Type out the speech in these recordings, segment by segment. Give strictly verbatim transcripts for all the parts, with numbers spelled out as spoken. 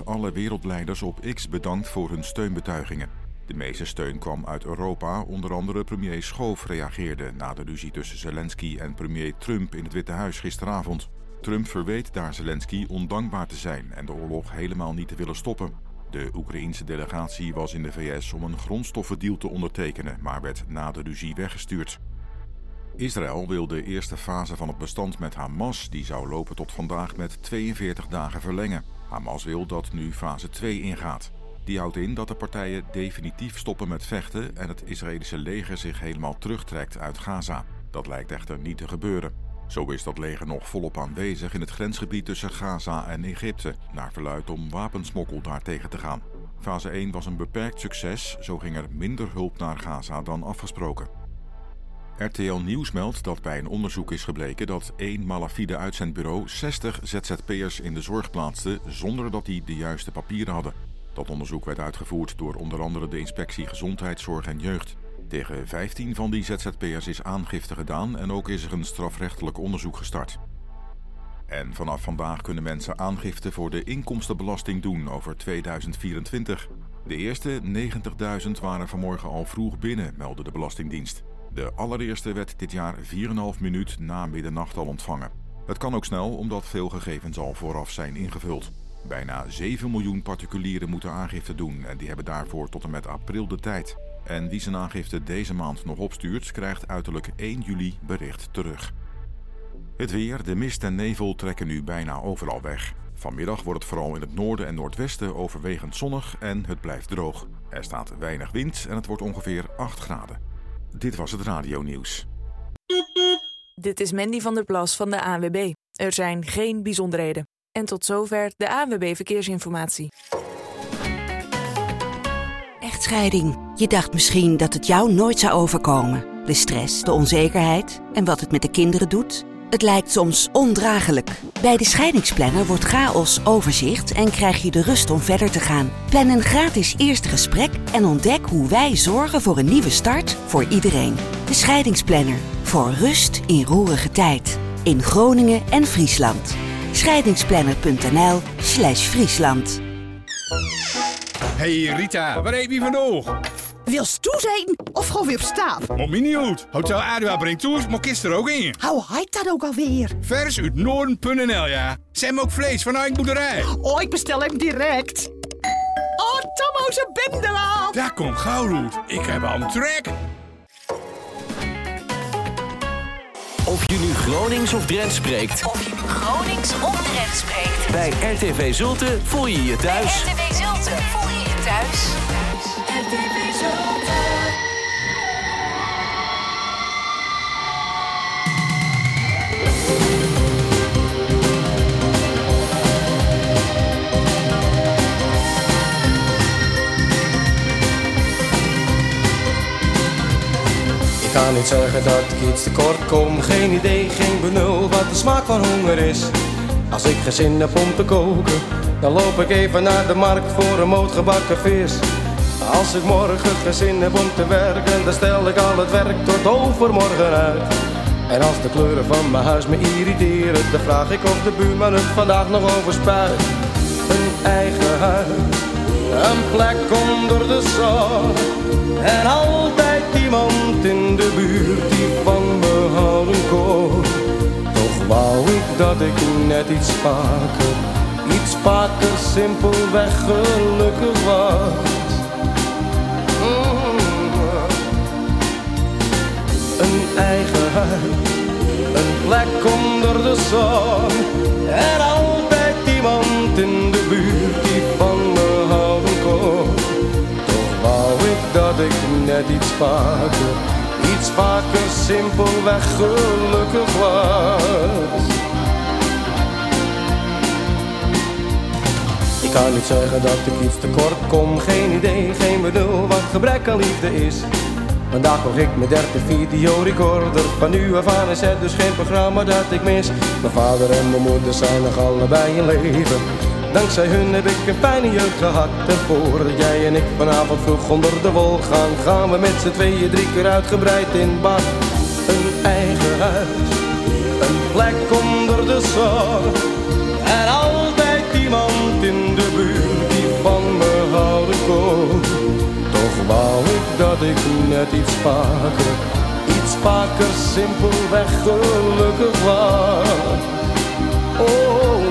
alle wereldleiders op X bedankt voor hun steunbetuigingen. De meeste steun kwam uit Europa, onder andere premier Schoof reageerde na de ruzie tussen Zelensky en premier Trump in het Witte Huis gisteravond. Trump verweet daar Zelensky ondankbaar te zijn en de oorlog helemaal niet te willen stoppen. De Oekraïense delegatie was in de V S om een grondstoffendeal te ondertekenen, maar werd na de ruzie weggestuurd. Israël wil de eerste fase van het bestand met Hamas, die zou lopen tot vandaag, met tweeënveertig dagen verlengen. Hamas wil dat nu fase twee ingaat. Die houdt in dat de partijen definitief stoppen met vechten en het Israëlische leger zich helemaal terugtrekt uit Gaza. Dat lijkt echter niet te gebeuren. Zo is dat leger nog volop aanwezig in het grensgebied tussen Gaza en Egypte, naar verluidt om wapensmokkel daar tegen te gaan. Fase één was een beperkt succes, zo ging er minder hulp naar Gaza dan afgesproken. R T L Nieuws meldt dat bij een onderzoek is gebleken dat één malafide uitzendbureau zestig Z Z P'ers in de zorg plaatste zonder dat die de juiste papieren hadden. Dat onderzoek werd uitgevoerd door onder andere de Inspectie Gezondheidszorg en Jeugd. Tegen vijftien van die Z Z P'ers is aangifte gedaan en ook is er een strafrechtelijk onderzoek gestart. En vanaf vandaag kunnen mensen aangifte voor de inkomstenbelasting doen over tweeduizend vierentwintig. De eerste negentigduizend waren vanmorgen al vroeg binnen, meldde de Belastingdienst. De allereerste werd dit jaar vier komma vijf minuut na middernacht al ontvangen. Het kan ook snel, omdat veel gegevens al vooraf zijn ingevuld. Bijna zeven miljoen particulieren moeten aangifte doen en die hebben daarvoor tot en met april de tijd. En wie zijn aangifte deze maand nog opstuurt, krijgt uiterlijk één juli bericht terug. Het weer, de mist en nevel trekken nu bijna overal weg. Vanmiddag wordt het vooral in het noorden en noordwesten overwegend zonnig en het blijft droog. Er staat weinig wind en het wordt ongeveer acht graden. Dit was het radionieuws. Dit is Mandy van der Plas van de A N W B. Er zijn geen bijzonderheden. En tot zover de A N W B Verkeersinformatie. Echtscheiding. Je dacht misschien dat het jou nooit zou overkomen. De stress, de onzekerheid en wat het met de kinderen doet. Het lijkt soms ondraaglijk. Bij de scheidingsplanner wordt chaos overzicht en krijg je de rust om verder te gaan. Plan een gratis eerste gesprek en ontdek hoe wij zorgen voor een nieuwe start voor iedereen. De scheidingsplanner. Voor rust in roerige tijd. In Groningen en Friesland. scheidingsplanner.nl slash Friesland. Hey Rita, waar heb je vandaag? Wil toe zijn of gewoon weer op stap? Mom niet uit. Hotel Adua brengt tours, maar kist er ook in. Hoe heet dat ook alweer? Vers uit noorden punt n l, ja. Ze hebben ook vlees van eigen boerderij. Oh, ik bestel hem direct. Oh, Tomo, ze bende al. Daar komt gauw goed. Ik heb al een trek. Of je nu Gronings of Drents spreekt. Of je nu Gronings of Drents spreekt. Bij R T V Zulte voel je je thuis. Bij R T V Zulte voel je je thuis. R T V Zulte. Ik ga niet zeggen dat ik iets tekort kom. Geen idee, geen benul wat de smaak van honger is. Als ik geen zin heb om te koken, dan loop ik even naar de markt voor een moot gebakken vis. Als ik morgen geen zin heb om te werken, dan stel ik al het werk tot overmorgen uit. En als de kleuren van mijn huis me irriteren, dan vraag ik of de buurman het vandaag nog overspuit. Een eigen huis, een plek onder de zon. En altijd iemand in de buurt die van me houden kon. Toch wou ik dat ik net iets vaker, iets vaker simpelweg gelukkig was. Mm. Een eigen huis, een plek onder de zon. En altijd iemand in de buurt die van me houden kon. Wou ik dat ik net iets vaker, iets vaker simpelweg gelukkig was. Ik kan niet zeggen dat ik iets tekort kom. Geen idee, geen benul wat gebrek aan liefde is. Vandaag kocht ik mijn derde videorecorder. Van nu af aan is het dus geen programma dat ik mis. Mijn vader en mijn moeder zijn nog allebei in leven. Dankzij hun heb ik een fijne jeugd gehad. En voordat jij en ik vanavond vroeg onder de wol gaan, gaan we met z'n tweeën drie keer uitgebreid in bad. Een eigen huis, een plek onder de zon. En altijd iemand in de buurt dat ik net iets vaker, iets vaker simpelweg gelukkig was. Oh,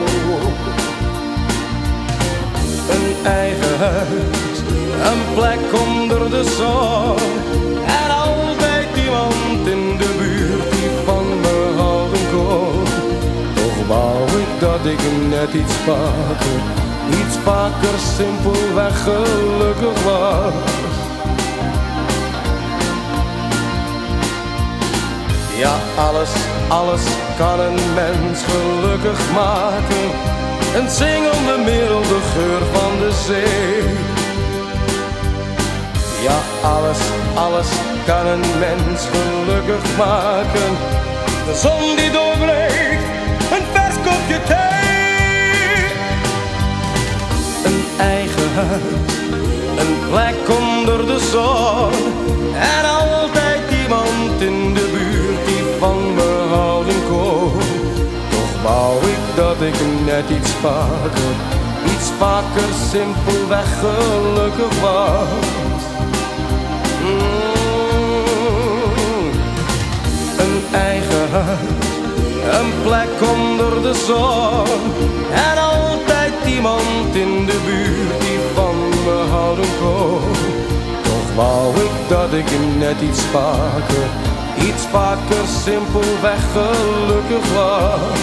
een eigen huis, een plek onder de zon en altijd iemand in de buurt die van me houden kon. Toch wou ik dat ik net iets vaker, iets vaker simpelweg gelukkig was. Ja, alles, alles kan een mens gelukkig maken. Een zingende merel, de geur van de zee. Ja, alles, alles kan een mens gelukkig maken. De zon die doorbreekt, een vers kopje thee. Een eigen huis, een plek onder de zon en altijd iemand in de buurt die van me houden kon. Toch wou ik dat ik net iets vaker, iets vaker simpelweg gelukkig was. Mm. Een eigen huis, een plek onder de zon en altijd iemand in de buurt die van me houden kon. Toch wou ik dat ik net iets vaker, iets vaker simpelweg gelukkig was.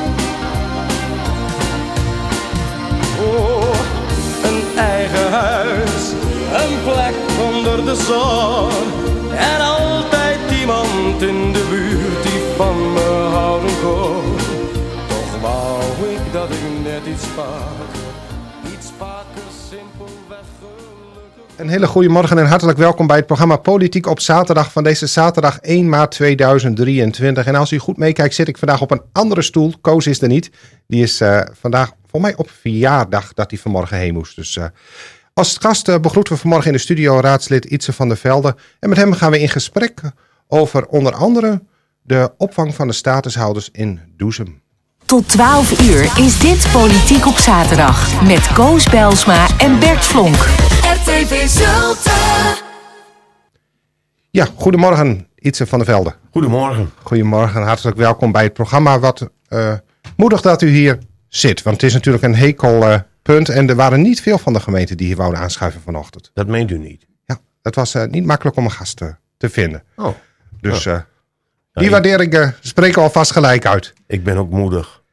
Oh, een eigen huis, een plek onder de zon en altijd iemand in de buurt die van me houden kon. Toch wou ik dat ik net iets vaker, iets vaker simpelweg gelukkig. Een hele goede morgen en hartelijk welkom bij het programma Politiek op zaterdag van deze zaterdag één maart tweeduizend drieëntwintig. En als u goed meekijkt zit ik vandaag op een andere stoel. Koos is er niet. Die is uh, vandaag voor mij op verjaardag dat hij vanmorgen heen moest. Dus uh, als gast uh, begroeten we vanmorgen in de studio raadslid Itse van der Velde. En met hem gaan we in gesprek over onder andere de opvang van de statushouders in Doezum. Tot twaalf uur is dit Politiek op zaterdag met Koos Bijlsma en Bert Vlonk. R T V Zulte. Ja, goedemorgen Itse van der Velde. Goedemorgen. Goedemorgen, hartelijk welkom bij het programma. Wat uh, moedig dat u hier zit, want het is natuurlijk een hekel uh, punt. En er waren niet veel van de gemeenten die hier wouden aanschuiven vanochtend. Dat meent u niet? Ja, het was uh, niet makkelijk om een gast te, te vinden. Oh. Dus uh, ja, die ik... waarderingen spreken alvast gelijk uit. Ik ben ook moedig.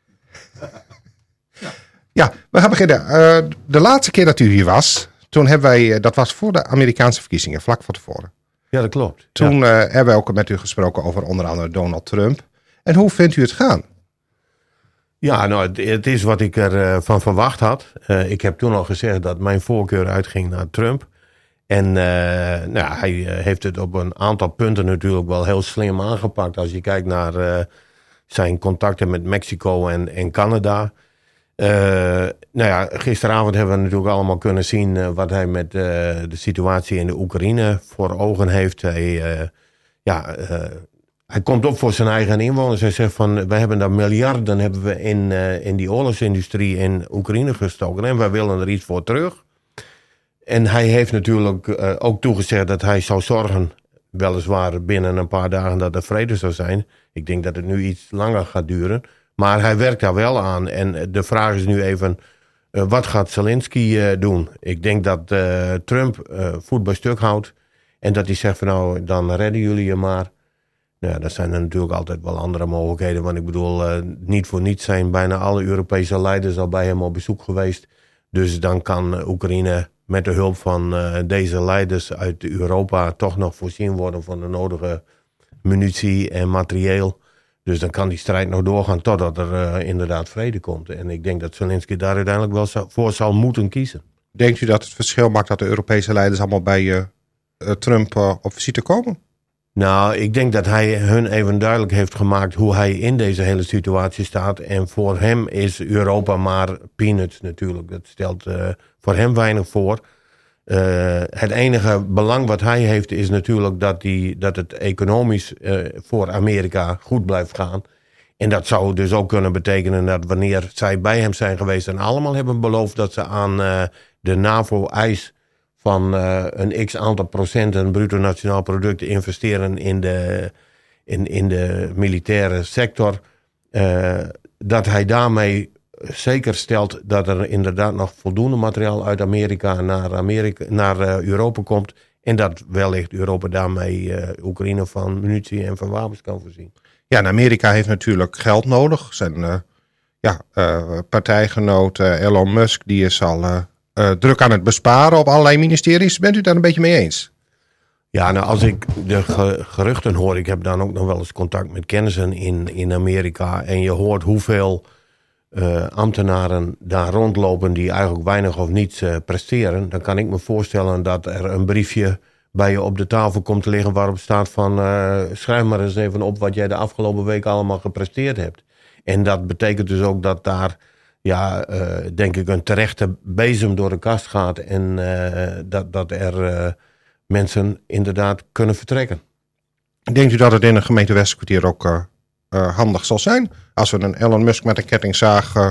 Ja, we gaan beginnen. Uh, de laatste keer dat u hier was, toen hebben wij, uh, dat was voor de Amerikaanse verkiezingen, vlak van tevoren. Ja, dat klopt. Toen ja. uh, hebben wij ook met u gesproken over onder andere Donald Trump. En hoe vindt u het gaan? Ja, nou, het, het is wat ik ervan uh, van verwacht had. Uh, ik heb toen al gezegd dat mijn voorkeur uitging naar Trump. En uh, nou, hij uh, heeft het op een aantal punten natuurlijk wel heel slim aangepakt. Als je kijkt naar uh, zijn contacten met Mexico en, en Canada. Uh, nou ja, gisteravond hebben we natuurlijk allemaal kunnen zien uh, wat hij met uh, de situatie in de Oekraïne voor ogen heeft. Hij, uh, ja, uh, hij komt op voor zijn eigen inwoners. Hij zegt van, we hebben daar miljarden hebben we in, uh, in die oorlogsindustrie in Oekraïne gestoken. En wij willen er iets voor terug. En hij heeft natuurlijk uh, ook toegezegd dat hij zou zorgen, weliswaar binnen een paar dagen, dat er vrede zou zijn. Ik denk dat het nu iets langer gaat duren. Maar hij werkt daar wel aan. En de vraag is nu even, uh, wat gaat Zelensky uh, doen? Ik denk dat uh, Trump uh, voet bij stuk houdt. En dat hij zegt van nou, dan redden jullie je maar. Nou ja, dat zijn er natuurlijk altijd wel andere mogelijkheden. Want ik bedoel, uh, niet voor niets zijn bijna alle Europese leiders al bij hem op bezoek geweest. Dus dan kan Oekraïne met de hulp van uh, deze leiders uit Europa toch nog voorzien worden van de nodige munitie en materieel. Dus dan kan die strijd nog doorgaan totdat er uh, inderdaad vrede komt. En ik denk dat Zelensky daar uiteindelijk wel zou, voor zal moeten kiezen. Denkt u dat het verschil maakt dat de Europese leiders allemaal bij uh, uh, Trump uh, op visite komen? Nou, ik denk dat hij hun even duidelijk heeft gemaakt hoe hij in deze hele situatie staat. En voor hem is Europa maar peanuts natuurlijk. Dat stelt uh, voor hem weinig voor. Uh, het enige belang wat hij heeft is natuurlijk dat, die, dat het economisch uh, voor Amerika goed blijft gaan. En dat zou dus ook kunnen betekenen dat wanneer zij bij hem zijn geweest en allemaal hebben beloofd dat ze aan uh, de NAVO-eis van uh, een x aantal procenten bruto nationaal product te investeren in de, in, in de militaire sector. Uh, dat hij daarmee zeker stelt dat er inderdaad nog voldoende materiaal uit Amerika naar, Amerika, naar uh, Europa komt. En dat wellicht Europa daarmee uh, Oekraïne van munitie en van wapens kan voorzien. Ja, en Amerika heeft natuurlijk geld nodig. Zijn uh, ja, uh, partijgenoot uh, Elon Musk die is al uh, uh, druk aan het besparen op allerlei ministeries. Bent u daar een beetje mee eens? Ja, nou als ik de ge- geruchten hoor, ik heb dan ook nog wel eens contact met kennissen in, in Amerika. En je hoort hoeveel uh, ambtenaren daar rondlopen die eigenlijk weinig of niets uh, presteren. Dan kan ik me voorstellen dat er een briefje bij je op de tafel komt te liggen waarop staat van uh, schrijf maar eens even op wat jij de afgelopen week allemaal gepresteerd hebt. En dat betekent dus ook dat daar, ja, uh, denk ik, een terechte bezem door de kast gaat en uh, dat, dat er uh, mensen inderdaad kunnen vertrekken. Denkt u dat het in een gemeente Westerkwartier ook uh, uh, handig zal zijn? Als we een Elon Musk met een kettingzaag uh,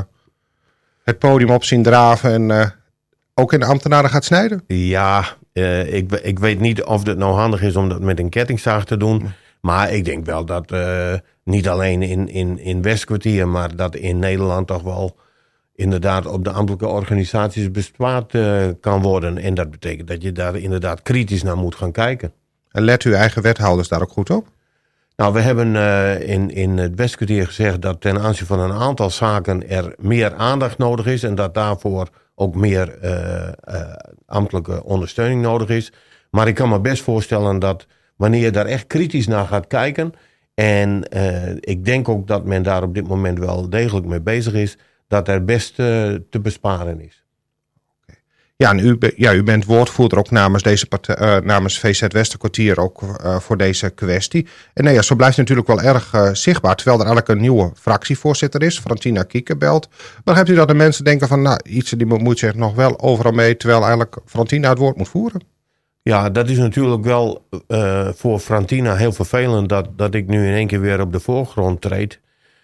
het podium op zien draven en uh, ook in de ambtenaren gaat snijden? Ja, uh, ik, ik weet niet of het nou handig is om dat met een kettingzaag te doen. Nee. Maar ik denk wel dat uh, niet alleen in, in, in Westkwartier, maar dat in Nederland toch wel inderdaad op de ambtelijke organisaties bespaard uh, kan worden. En dat betekent dat je daar inderdaad kritisch naar moet gaan kijken. En let uw eigen wethouders daar ook goed op? Nou, we hebben uh, in, in het Westkwartier gezegd dat ten aanzien van een aantal zaken er meer aandacht nodig is. En dat daarvoor ook meer uh, uh, ambtelijke ondersteuning nodig is. Maar ik kan me best voorstellen dat wanneer je daar echt kritisch naar gaat kijken. En uh, ik denk ook dat men daar op dit moment wel degelijk mee bezig is. Dat er best uh, te besparen is. Okay. Ja, en u, ja, u bent woordvoerder ook namens, deze partij, uh, namens V Z Westerkwartier ook uh, voor deze kwestie. En nee, ja, zo blijft het natuurlijk wel erg uh, zichtbaar. Terwijl er eigenlijk een nieuwe fractievoorzitter is, Frantina Kiekebelt. Maar hebt u dat de mensen denken van, nou, iets die moet zich nog wel overal mee, terwijl eigenlijk Frantina het woord moet voeren? Ja, dat is natuurlijk wel uh, voor Frantina heel vervelend dat, dat ik nu in één keer weer op de voorgrond treed.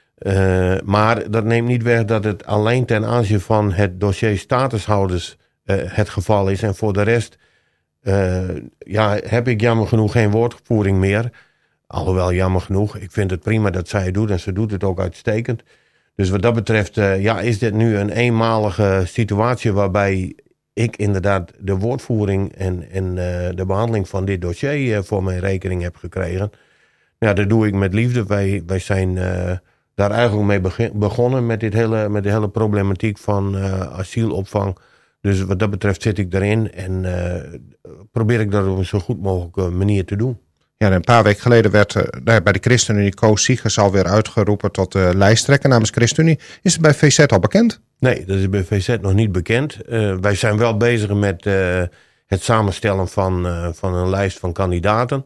Uh, maar dat neemt niet weg dat het alleen ten aanzien van het dossier statushouders uh, het geval is. En voor de rest uh, ja, heb ik jammer genoeg geen woordvoering meer. Alhoewel jammer genoeg, ik vind het prima dat zij het doet en ze doet het ook uitstekend. Dus wat dat betreft uh, ja, is dit nu een eenmalige situatie waarbij ik inderdaad de woordvoering en, en uh, de behandeling van dit dossier uh, voor mijn rekening heb gekregen. Ja, dat doe ik met liefde. Wij, wij zijn uh, daar eigenlijk mee begin, begonnen met, dit hele, met de hele problematiek van uh, asielopvang. Dus wat dat betreft zit ik daarin en uh, probeer ik dat op een zo goed mogelijke manier te doen. Ja, een paar weken geleden werd uh, bij de ChristenUnie Koos Siegers alweer uitgeroepen tot uh, lijsttrekker namens ChristenUnie. Is het bij V Z al bekend? Nee, dat is bij V Z nog niet bekend. Uh, wij zijn wel bezig met uh, het samenstellen van, uh, van een lijst van kandidaten.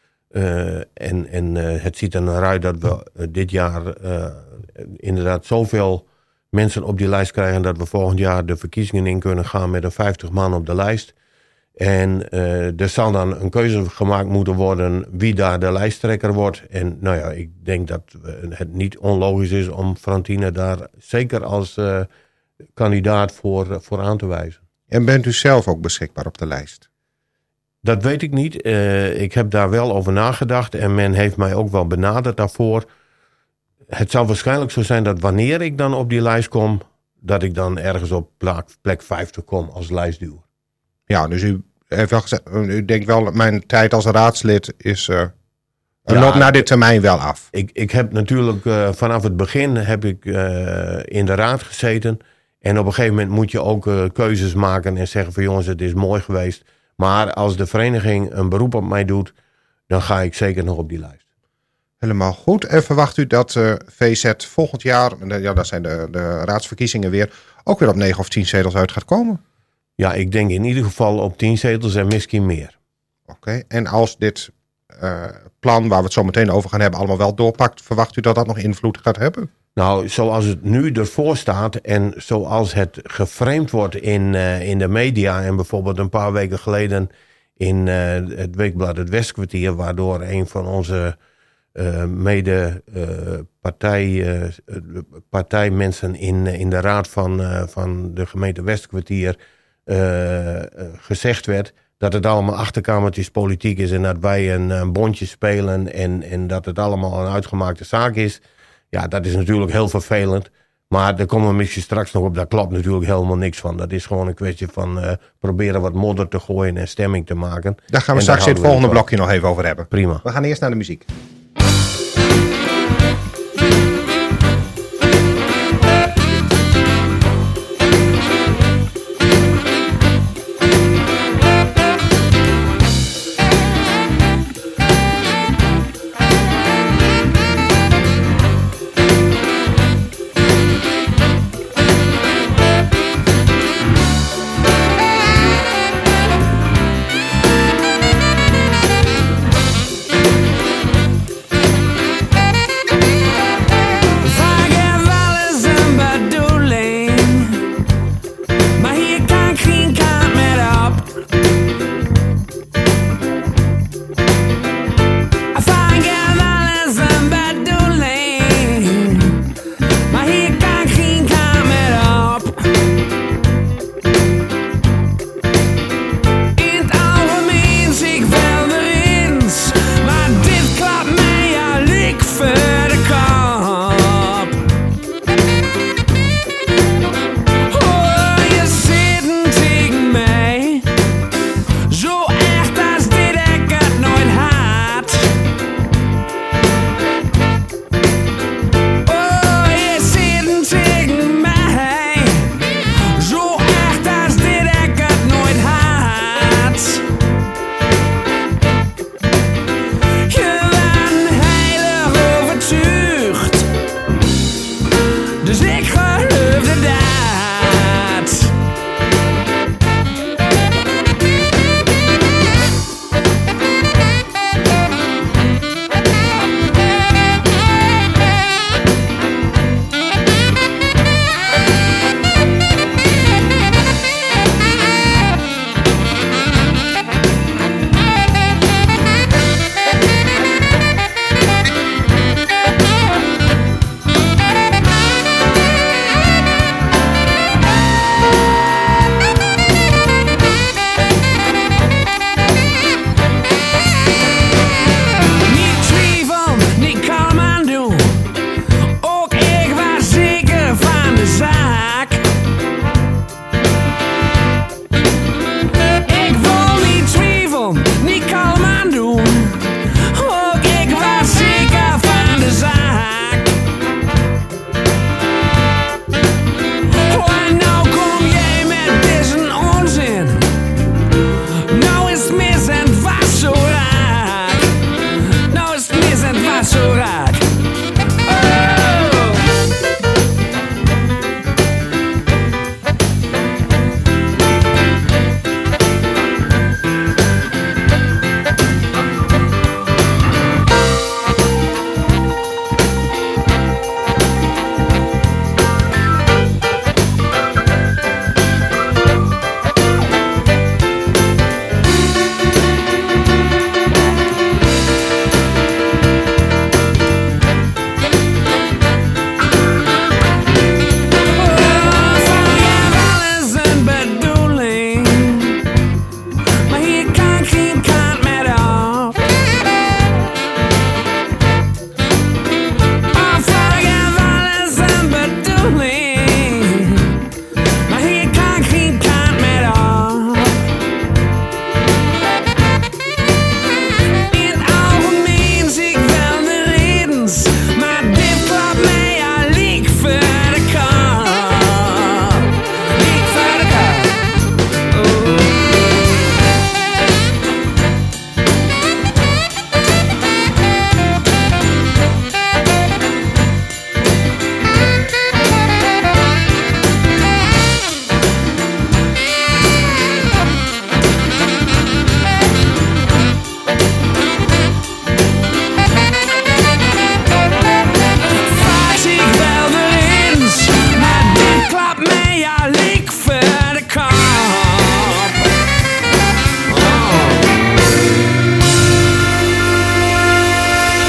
Uh, en en uh, het ziet er naar uit dat we uh, dit jaar uh, inderdaad zoveel mensen op die lijst krijgen dat we volgend jaar de verkiezingen in kunnen gaan met een vijftig man op de lijst. En uh, er zal dan een keuze gemaakt moeten worden wie daar de lijsttrekker wordt. En nou ja, ik denk dat het niet onlogisch is om Frantina daar zeker als uh, kandidaat voor, voor aan te wijzen. En bent u zelf ook beschikbaar op de lijst? Dat weet ik niet. Uh, ik heb daar wel over nagedacht en men heeft mij ook wel benaderd daarvoor. Het zal waarschijnlijk zo zijn dat wanneer ik dan op die lijst kom, dat ik dan ergens op plek, plek vijftig kom als lijstduwer. Ja, dus u heeft wel gezegd, u denkt wel, mijn tijd als raadslid is uh, ja, loopt na dit termijn wel af. Ik, ik heb natuurlijk uh, vanaf het begin heb ik uh, in de raad gezeten. En op een gegeven moment moet je ook uh, keuzes maken en zeggen van jongens, het is mooi geweest. Maar als de vereniging een beroep op mij doet, dan ga ik zeker nog op die lijst. Helemaal goed. En verwacht u dat uh, V Z volgend jaar, ja, dat zijn de, de raadsverkiezingen weer, ook weer op negen of tien zetels uit gaat komen? Ja, ik denk in ieder geval op tien zetels en misschien meer. Oké, okay. En als dit uh, plan, waar we het zo meteen over gaan hebben, allemaal wel doorpakt, verwacht u dat dat nog invloed gaat hebben? Nou, zoals het nu ervoor staat en zoals het geframed wordt in, uh, in de media en bijvoorbeeld een paar weken geleden in uh, het weekblad Het Westkwartier, waardoor een van onze uh, mede uh, partij, uh, partijmensen in, in de raad van, uh, van de gemeente Westkwartier uh, uh, gezegd werd dat het allemaal achterkamertjes politiek is en dat wij een, een bondje spelen en, en dat het allemaal een uitgemaakte zaak is. Ja, dat is natuurlijk heel vervelend. Maar daar komen we misschien straks nog op. Daar klopt natuurlijk helemaal niks van. Dat is gewoon een kwestie van uh, proberen wat modder te gooien en stemming te maken. Daar gaan we en straks in het volgende we blokje nog even over hebben. Prima. We gaan eerst naar de muziek.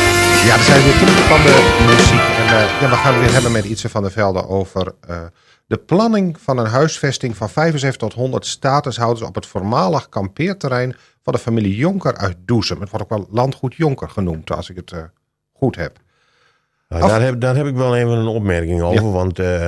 Ja, we zijn weer terug van de muziek. En uh, ja, we gaan het weer hebben met Ietse van der Velde over uh, De planning van een huisvesting van vijfenzeventig tot honderd statushouders op het voormalig kampeerterrein van de familie Jonker uit Doezum. Het wordt ook wel landgoed Jonker genoemd, als ik het uh, goed heb. Nou, Af... daar, heb. Daar heb ik wel even een opmerking over, ja. want uh,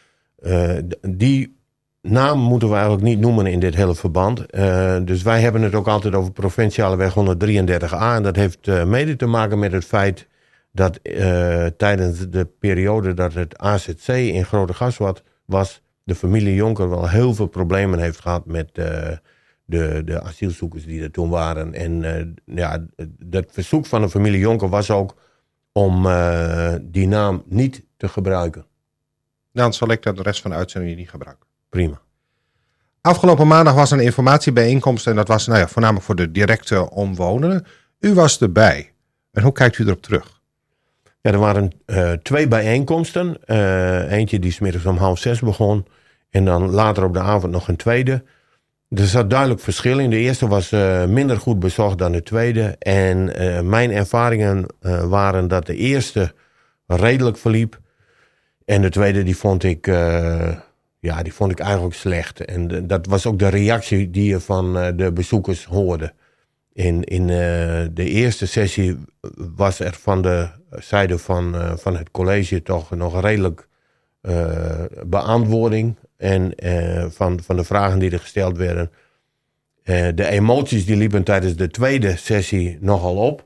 uh, die naam moeten we eigenlijk niet noemen in dit hele verband. Uh, dus wij hebben het ook altijd over provinciale weg honderddrieëndertig A. En dat heeft uh, mede te maken met het feit dat uh, tijdens de periode dat het A Z C in Grootegas was, de familie Jonker wel heel veel problemen heeft gehad met uh, de, de asielzoekers die er toen waren. En uh, ja, dat verzoek van de familie Jonker was ook om uh, die naam niet te gebruiken. Dan zal ik dat de rest van de uitzending niet gebruiken. Prima. Afgelopen maandag was een informatiebijeenkomst en dat was nou ja, voornamelijk voor de directe omwonenden. U was erbij. En hoe kijkt u erop terug? Ja, er waren uh, twee bijeenkomsten. Uh, eentje die 's middags om half zes begon. En dan later op de avond nog een tweede. Er zat duidelijk verschil in. De eerste was uh, minder goed bezocht dan de tweede. En uh, mijn ervaringen uh, waren dat de eerste redelijk verliep. En de tweede die vond ik, uh, ja, die vond ik eigenlijk slecht. En de, dat was ook de reactie die je van uh, de bezoekers hoorde. In, in uh, de eerste sessie was er van de zijde van, uh, van het college toch nog redelijk uh, beantwoording. En uh, van, van de vragen die er gesteld werden. Uh, de emoties die liepen tijdens de tweede sessie nogal op.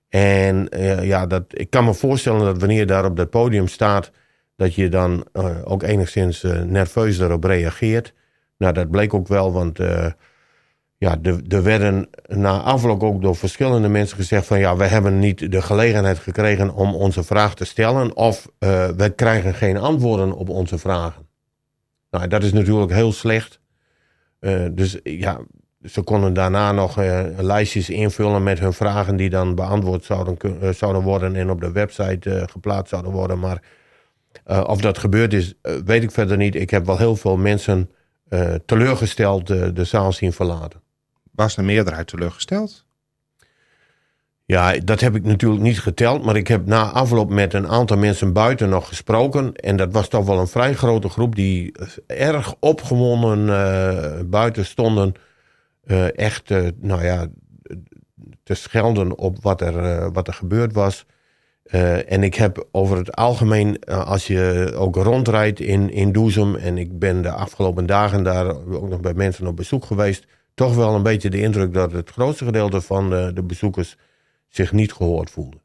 En uh, ja, dat, ik kan me voorstellen dat wanneer je daar op dat podium staat, dat je dan uh, ook enigszins uh, nerveus daarop reageert. Nou, dat bleek ook wel, want uh, ja, er werden na afloop ook door verschillende mensen gezegd van ja, we hebben niet de gelegenheid gekregen om onze vraag te stellen. Of uh, we krijgen geen antwoorden op onze vragen. Nou, dat is natuurlijk heel slecht. Uh, dus ja, ze konden daarna nog uh, lijstjes invullen met hun vragen die dan beantwoord zouden, uh, zouden worden en op de website uh, geplaatst zouden worden. Maar uh, of dat gebeurd is, uh, weet ik verder niet. Ik heb wel heel veel mensen uh, teleurgesteld uh, de zaal zien verlaten. Was de meerderheid teleurgesteld? Ja, dat heb ik natuurlijk niet geteld, maar ik heb na afloop met een aantal mensen buiten nog gesproken. En dat was toch wel een vrij grote groep die erg opgewonden uh, buiten stonden. Uh, echt, uh, nou ja, te schelden op wat er, uh, wat er gebeurd was. Uh, en ik heb over het algemeen, uh, als je ook rondrijdt in, in Doezum, en ik ben de afgelopen dagen daar ook nog bij mensen op bezoek geweest, toch wel een beetje de indruk dat het grootste gedeelte van de, de bezoekers zich niet gehoord voelde.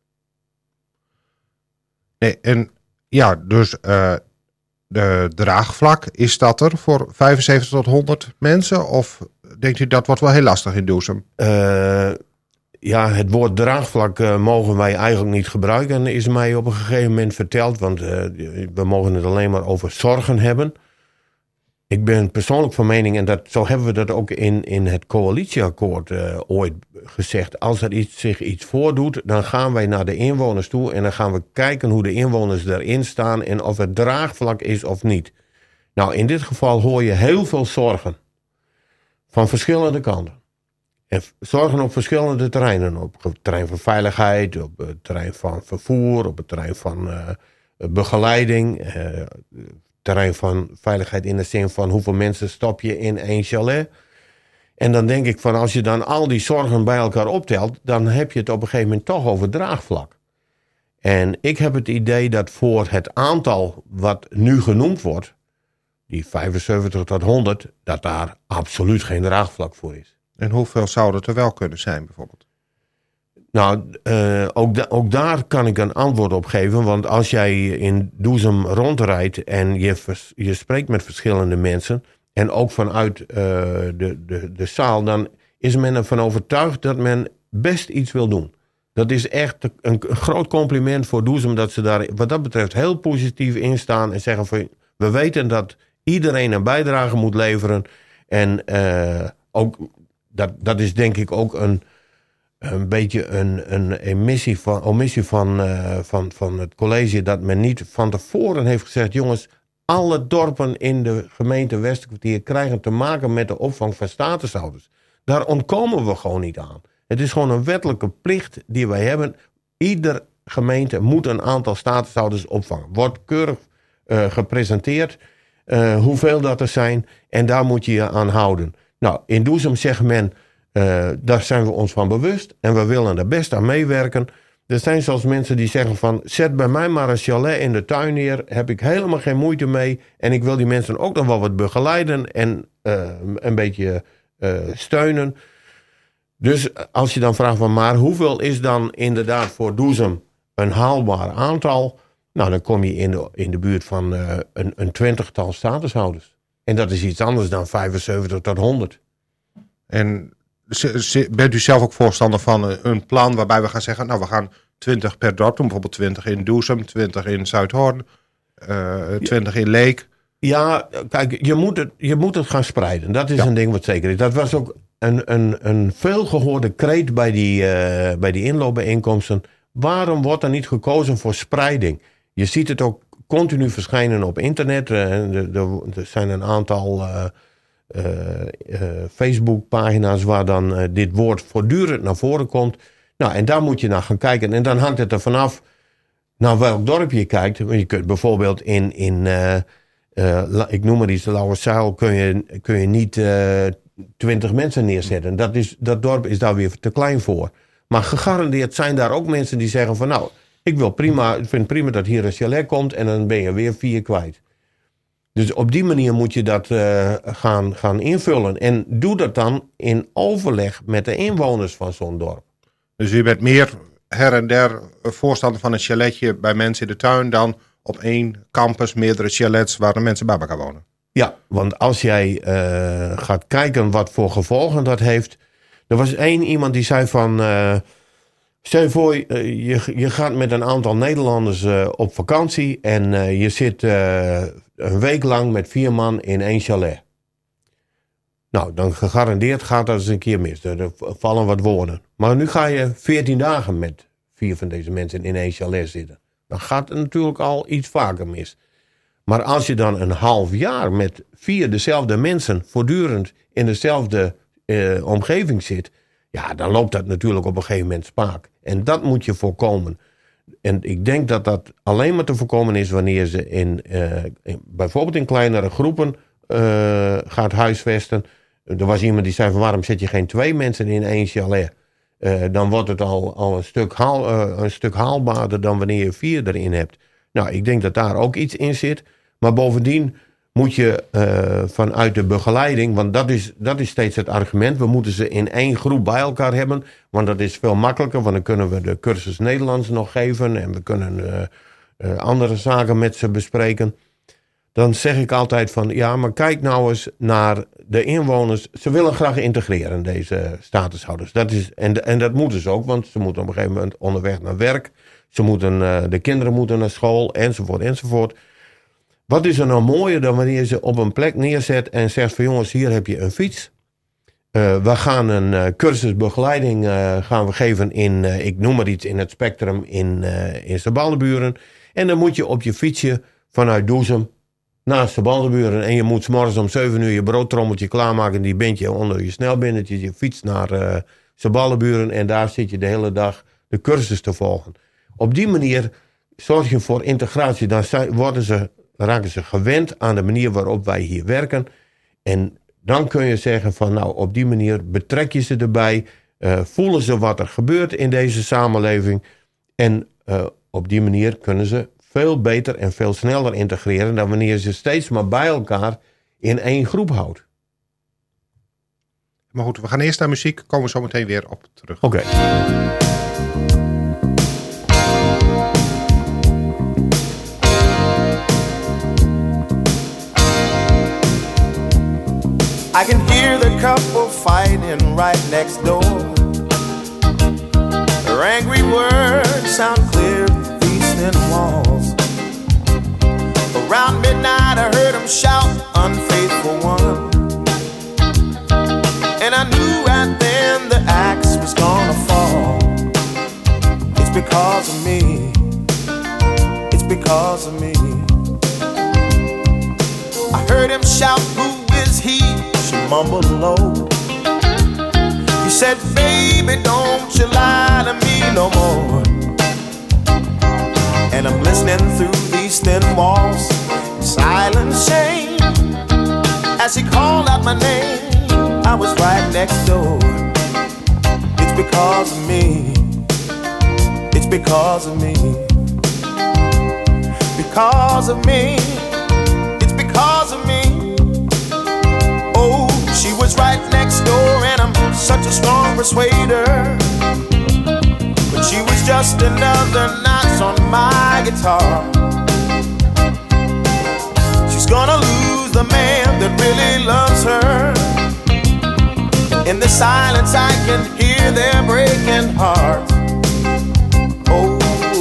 Nee, en ja, dus uh, de draagvlak, is dat er voor vijfenzeventig tot honderd mensen? Of denkt u dat wordt wel heel lastig in Doezum? Uh, ja, het woord draagvlak uh, mogen wij eigenlijk niet gebruiken, is mij op een gegeven moment verteld. Want uh, we mogen het alleen maar over zorgen hebben. Ik ben persoonlijk van mening, en dat, zo hebben we dat ook in, in het coalitieakkoord uh, ooit gezegd. Als er iets, zich iets voordoet, dan gaan wij naar de inwoners toe en dan gaan we kijken hoe de inwoners erin staan en of het draagvlak is of niet. Nou, in dit geval hoor je heel veel zorgen. Van verschillende kanten. En zorgen op verschillende terreinen. Op het terrein van veiligheid, op het terrein van vervoer, op het terrein van uh, begeleiding. Uh, terrein van veiligheid in de zin van hoeveel mensen stop je in één chalet. En dan denk ik van als je dan al die zorgen bij elkaar optelt, dan heb je het op een gegeven moment toch over draagvlak. En ik heb het idee dat voor het aantal wat nu genoemd wordt, die vijfenzeventig tot honderd, dat daar absoluut geen draagvlak voor is. En hoeveel zou het er wel kunnen zijn bijvoorbeeld? Nou, uh, ook, da- ook daar kan ik een antwoord op geven. Want als jij in Doezum rondrijdt en je, vers- je spreekt met verschillende mensen, en ook vanuit uh, de, de, de zaal, dan is men ervan overtuigd dat men best iets wil doen. Dat is echt een, een groot compliment voor Doezum, dat ze daar wat dat betreft heel positief in staan en zeggen van, we weten dat iedereen een bijdrage moet leveren. En uh, ook, dat, dat is denk ik ook een, een beetje een, een emissie van, omissie van, uh, van, van het college, dat men niet van tevoren heeft gezegd, jongens, alle dorpen in de gemeente Westerkwartier krijgen te maken met de opvang van statushouders. Daar ontkomen we gewoon niet aan. Het is gewoon een wettelijke plicht die wij hebben. Ieder gemeente moet een aantal statushouders opvangen. Wordt keurig uh, gepresenteerd. uh, hoeveel dat er zijn. En daar moet je je aan houden. Nou, in Doezum zegt men, uh, daar zijn we ons van bewust. En we willen er best aan meewerken. Er zijn zelfs mensen die zeggen van, zet bij mij maar een chalet in de tuin neer. Heb ik helemaal geen moeite mee. En ik wil die mensen ook nog wel wat begeleiden en uh, een beetje uh, steunen. Dus als je dan vraagt van, maar hoeveel is dan inderdaad voor Doezum een haalbaar aantal? Nou, dan kom je in de, in de buurt van uh, een, een twintigtal statushouders. En dat is iets anders dan vijfenzeventig tot honderd. En bent u zelf ook voorstander van een plan waarbij we gaan zeggen, nou, we gaan twintig per dorp doen, bijvoorbeeld twintig in Doezum, twintig in Zuidhorn, uh, twintig in Leek? Ja, kijk, je moet het, je moet het gaan spreiden. Dat is ja. een ding wat zeker is. Dat was ook een, een, een veelgehoorde kreet bij die, uh, bij die inloopbijeenkomsten. Waarom wordt er niet gekozen voor spreiding? Je ziet het ook continu verschijnen op internet. Uh, er, er zijn een aantal uh, uh, uh, Facebook-pagina's waar dan uh, dit woord voortdurend naar voren komt. Nou, en daar moet je naar gaan kijken. En dan hangt het er vanaf naar welk dorp je kijkt. Je kunt bijvoorbeeld in, in uh, uh, ik noem maar iets, Lauwerszijl, kun je, kun je niet uh, twintig mensen neerzetten. Dat, is, dat dorp is daar weer te klein voor. Maar gegarandeerd zijn daar ook mensen die zeggen van, nou, ik wil prima, ik vind prima dat hier een chalet komt en dan ben je weer vier kwijt. Dus op die manier moet je dat uh, gaan, gaan invullen. En doe dat dan in overleg met de inwoners van zo'n dorp. Dus u bent meer her en der voorstander van een chaletje bij mensen in de tuin dan op één campus meerdere chalets waar de mensen bij elkaar wonen? Ja, want als jij uh, gaat kijken wat voor gevolgen dat heeft. Er was één iemand die zei van, Uh, stel je voor, uh, je, je gaat met een aantal Nederlanders uh, op vakantie en uh, je zit uh, een week lang met vier man in één chalet. Nou, dan gegarandeerd gaat dat eens een keer mis. Er vallen wat woorden. Maar nu ga je veertien dagen met vier van deze mensen in één chalet zitten. Dan gaat het natuurlijk al iets vaker mis. Maar als je dan een half jaar met vier dezelfde mensen voortdurend in dezelfde uh, omgeving zit, ja, dan loopt dat natuurlijk op een gegeven moment spaak. En dat moet je voorkomen. En ik denk dat dat alleen maar te voorkomen is wanneer ze in, uh, in bijvoorbeeld in kleinere groepen uh, gaat huisvesten. Er was iemand die zei van, waarom zet je geen twee mensen in één chalet? Uh, dan wordt het al, al een, stuk haal, uh, een stuk haalbaarder dan wanneer je vier erin hebt. Nou, ik denk dat daar ook iets in zit. Maar bovendien moet je uh, vanuit de begeleiding, want dat is, dat is steeds het argument. We moeten ze in één groep bij elkaar hebben. Want dat is veel makkelijker, want dan kunnen we de cursus Nederlands nog geven. En we kunnen uh, uh, andere zaken met ze bespreken. Dan zeg ik altijd van, ja, maar kijk nou eens naar de inwoners. Ze willen graag integreren, deze statushouders. Dat is, en, en dat moeten ze ook, want ze moeten op een gegeven moment onderweg naar werk. Ze moeten, uh, de kinderen moeten naar school, enzovoort, enzovoort. Wat is er nou mooier dan wanneer je ze op een plek neerzet en zegt van, jongens, hier heb je een fiets. Uh, we gaan een uh, cursus begeleiding uh, gaan we geven in, uh, ik noem maar iets, in het spectrum in, uh, in Sebaldeburen. En dan moet je op je fietsje vanuit Doezum naar Sebaldeburen. En je moet 's morgens om zeven uur je broodtrommeltje klaarmaken. Die bind je onder je snelbindetje. Je fietst naar uh, Sebaldeburen en daar zit je de hele dag de cursus te volgen. Op die manier zorg je voor integratie. Dan zijn, worden ze, raken ze gewend aan de manier waarop wij hier werken. En dan kun je zeggen van, nou, op die manier betrek je ze erbij. Uh, voelen ze wat er gebeurt in deze samenleving. En uh, op die manier kunnen ze veel beter en veel sneller integreren dan wanneer je ze steeds maar bij elkaar in één groep houdt. Maar goed, we gaan eerst naar muziek. Komen we zo meteen weer op terug. Oké. Okay. I can hear the couple fighting right next door. Their angry words sound clear through these thin walls. Around midnight I heard them shout, unfaithful one. And I knew right then the axe was gonna fall. It's because of me. It's because of me. I heard him shout, who is he? She mumbled low. He said, baby, don't you lie to me no more. And I'm listening through these thin walls. Silence, shame, As he called out my name, I was right next door. It's because of me. It's because of me. Because of me. It's because of me. Oh, she was right next door and I'm such a strong persuader. But she was just another notch on my guitar. She's gonna lose the man that really loves her. In the silence I can hear their breaking hearts. Oh.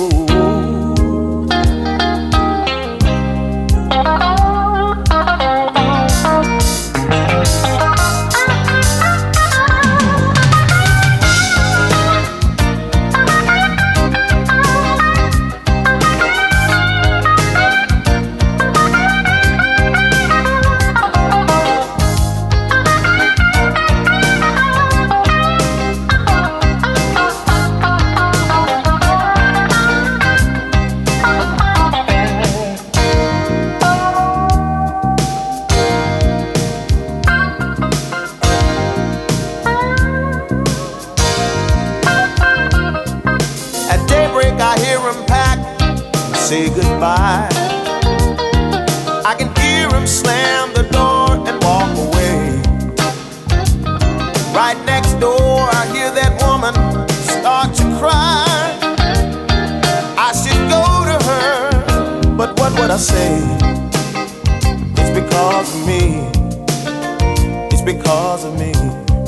Say goodbye. I can hear him slam the door and walk away. Right next door I hear that woman start to cry. I should go to her, but what would I say? It's because of me. It's because of me.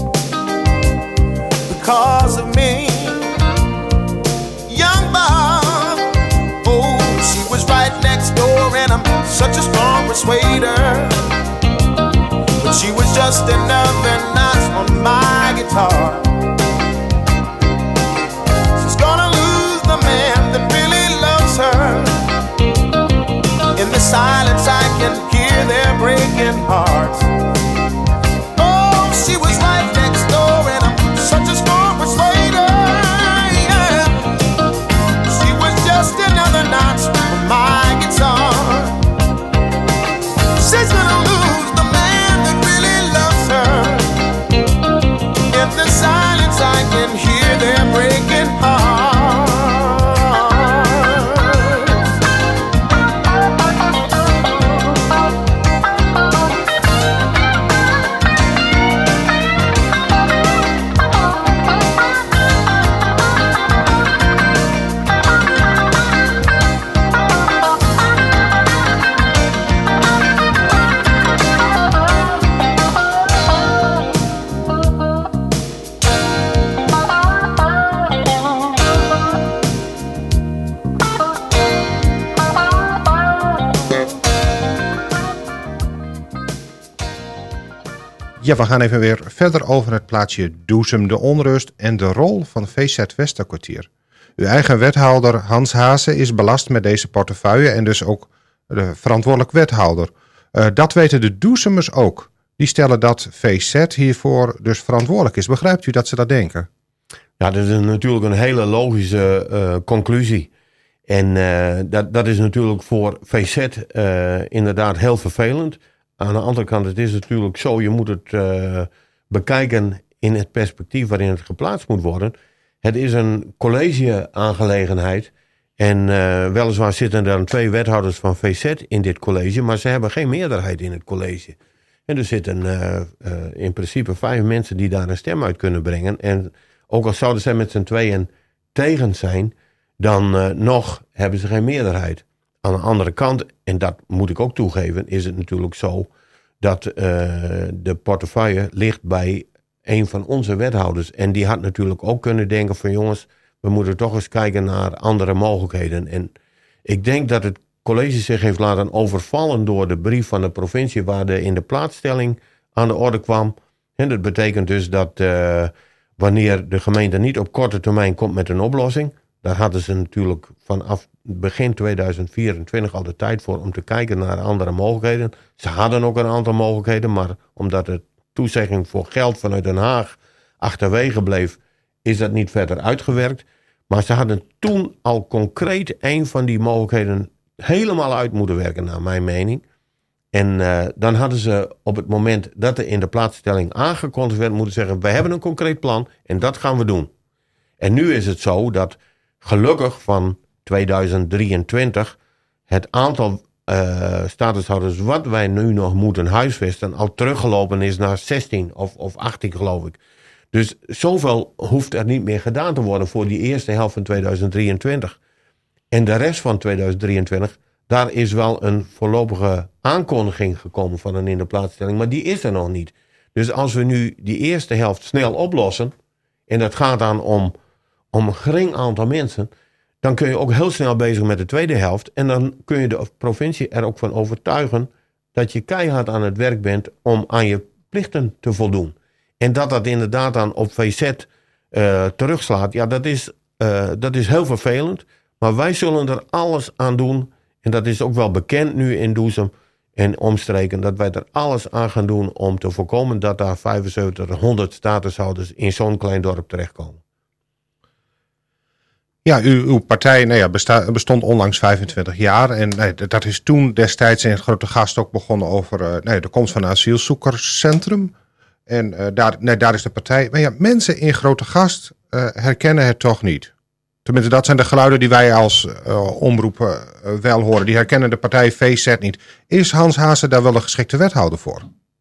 Because of me. Young Bob, was right next door and I'm such a strong persuader. But she was just another notch on my guitar. She's gonna lose the man that really loves her. In the silence I can hear their breaking hearts. Oh, she was right next door and I'm such a strong persuader. Yeah. She was just another notch my guitar. She's gonna lose the man that really loves her. In the silence I can hear their breaking hearts. Ja, we gaan even weer verder over het plaatsje Doezum, de onrust en de rol van V Z Westerkwartier. Uw eigen wethouder Hans Haase is belast met deze portefeuille en dus ook de verantwoordelijk wethouder. Uh, dat weten de Doezumers ook. Die stellen dat V Z hiervoor dus verantwoordelijk is. Begrijpt u dat ze dat denken? Ja, dat is natuurlijk een hele logische uh, conclusie. En uh, dat, dat is natuurlijk voor V Z uh, inderdaad heel vervelend. Aan de andere kant, het is natuurlijk zo, je moet het uh, bekijken in het perspectief waarin het geplaatst moet worden. Het is een college-aangelegenheid en uh, weliswaar zitten er dan twee wethouders van V Z in dit college, maar ze hebben geen meerderheid in het college. En er zitten uh, uh, in principe vijf mensen die daar een stem uit kunnen brengen. En ook al zouden zij met z'n tweeën tegen zijn, dan uh, nog hebben ze geen meerderheid. Aan de andere kant, en dat moet ik ook toegeven, is het natuurlijk zo dat uh, de portefeuille ligt bij een van onze wethouders. En die had natuurlijk ook kunnen denken van jongens, we moeten toch eens kijken naar andere mogelijkheden. En ik denk dat het college zich heeft laten overvallen door de brief van de provincie waar de in de plaatsstelling aan de orde kwam. En dat betekent dus dat uh, wanneer de gemeente niet op korte termijn komt met een oplossing, daar hadden ze natuurlijk vanaf begin tweeduizend vierentwintig al de tijd voor om te kijken naar andere mogelijkheden. Ze hadden ook een aantal mogelijkheden, maar omdat de toezegging voor geld vanuit Den Haag achterwege bleef, is dat niet verder uitgewerkt. Maar ze hadden toen al concreet een van die mogelijkheden helemaal uit moeten werken, naar mijn mening. En uh, dan hadden ze op het moment dat er in de plaatsstelling aangekondigd werd... moeten zeggen, we hebben een concreet plan en dat gaan we doen. En nu is het zo dat gelukkig van tweeduizend drieëntwintig... het aantal uh, statushouders wat wij nu nog moeten huisvesten... al teruggelopen is naar zestien of, of achttien, geloof ik. Dus zoveel hoeft er niet meer gedaan te worden... voor die eerste helft van tweeduizend drieëntwintig. En de rest van tweeduizend drieëntwintig... daar is wel een voorlopige aankondiging gekomen van een in de plaatsstelling... maar die is er nog niet. Dus als we nu die eerste helft snel oplossen... en dat gaat dan om, om een gering aantal mensen... dan kun je ook heel snel bezig met de tweede helft... en dan kun je de provincie er ook van overtuigen... dat je keihard aan het werk bent om aan je plichten te voldoen. En dat dat inderdaad dan op V Z uh, terugslaat... ja, dat is, uh, dat is heel vervelend... maar wij zullen er alles aan doen... en dat is ook wel bekend nu in Doezum en omstreken... dat wij er alles aan gaan doen om te voorkomen... dat daar vijfenzeventig, honderd statushouders in zo'n klein dorp terechtkomen. Ja, uw, uw partij nou ja, besta- bestond onlangs vijfentwintig jaar. En nee, dat is toen destijds in het Grootegast ook begonnen over uh, nee, de komst van een asielzoekerscentrum. En uh, daar, nee, daar is de partij... Maar ja, mensen in Grootegast uh, herkennen het toch niet. Tenminste, dat zijn de geluiden die wij als uh, omroepen uh, wel horen. Die herkennen de partij V Z niet. Is Hans Haase daar wel een geschikte wethouder voor?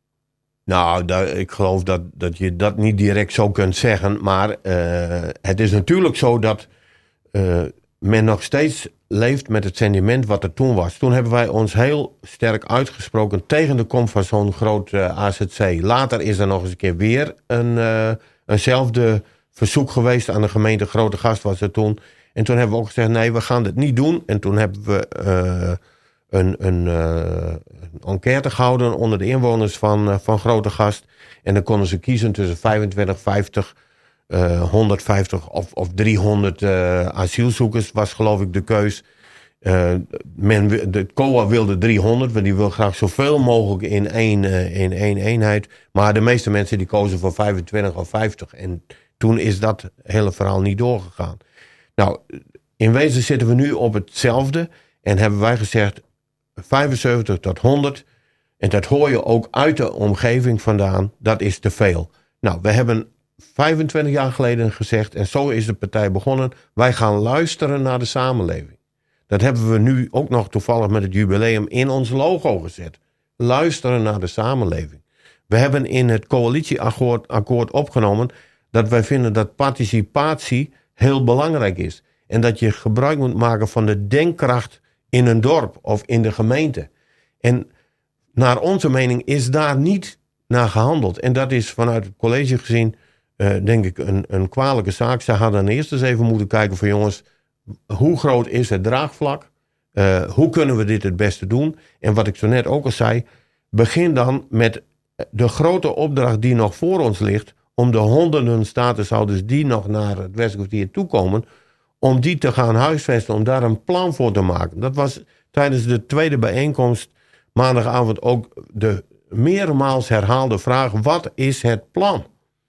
Nou, daar, ik geloof dat, dat je dat niet direct zo kunt zeggen. Maar uh, het is natuurlijk zo dat uh, men nog steeds leeft met het sentiment wat er toen was. Toen hebben wij ons heel sterk uitgesproken tegen de komst van zo'n groot uh, A Z C. Later is er nog eens een keer weer een, uh, eenzelfde verzoek geweest aan de gemeente Grootegast was er toen. En toen hebben we ook gezegd, nee, we gaan dit niet doen. En toen hebben we uh, een, een, uh, een enquête gehouden onder de inwoners van, uh, van Grootegast. En dan konden ze kiezen tussen vijfentwintig, vijftig, uh, honderdvijftig of, of driehonderd uh, asielzoekers was geloof ik de keus. Uh, men, de C O A wilde driehonderd, want die wil graag zoveel mogelijk in één, uh, in één eenheid. Maar de meeste mensen die kozen voor vijfentwintig of vijftig. En toen is dat hele verhaal niet doorgegaan. Nou, in wezen zitten we nu op hetzelfde. En hebben wij gezegd vijfenzeventig tot honderd. En dat hoor je ook uit de omgeving vandaan. Dat is te veel. Nou, we hebben vijfentwintig jaar geleden gezegd. En zo is de partij begonnen. Wij gaan luisteren naar de samenleving. Dat hebben we nu ook nog toevallig met het jubileum in ons logo gezet. Luisteren naar de samenleving. We hebben in het coalitieakkoord akkoord opgenomen dat wij vinden dat participatie heel belangrijk is. En dat je gebruik moet maken van de denkkracht in een dorp of in de gemeente. En naar onze mening is daar niet naar gehandeld. En dat is vanuit het college gezien, uh, denk ik, een, een kwalijke zaak. Ze hadden eerst eens even moeten kijken van jongens, hoe groot is het draagvlak? Uh, hoe kunnen we dit het beste doen? En wat ik zo net ook al zei, begin dan met de grote opdracht die nog voor ons ligt, om de honderden statushouders die nog naar het Westkwartier toekomen, om die te gaan huisvesten, om daar een plan voor te maken. Dat was tijdens de tweede bijeenkomst maandagavond ook de meermaals herhaalde vraag, wat is het plan?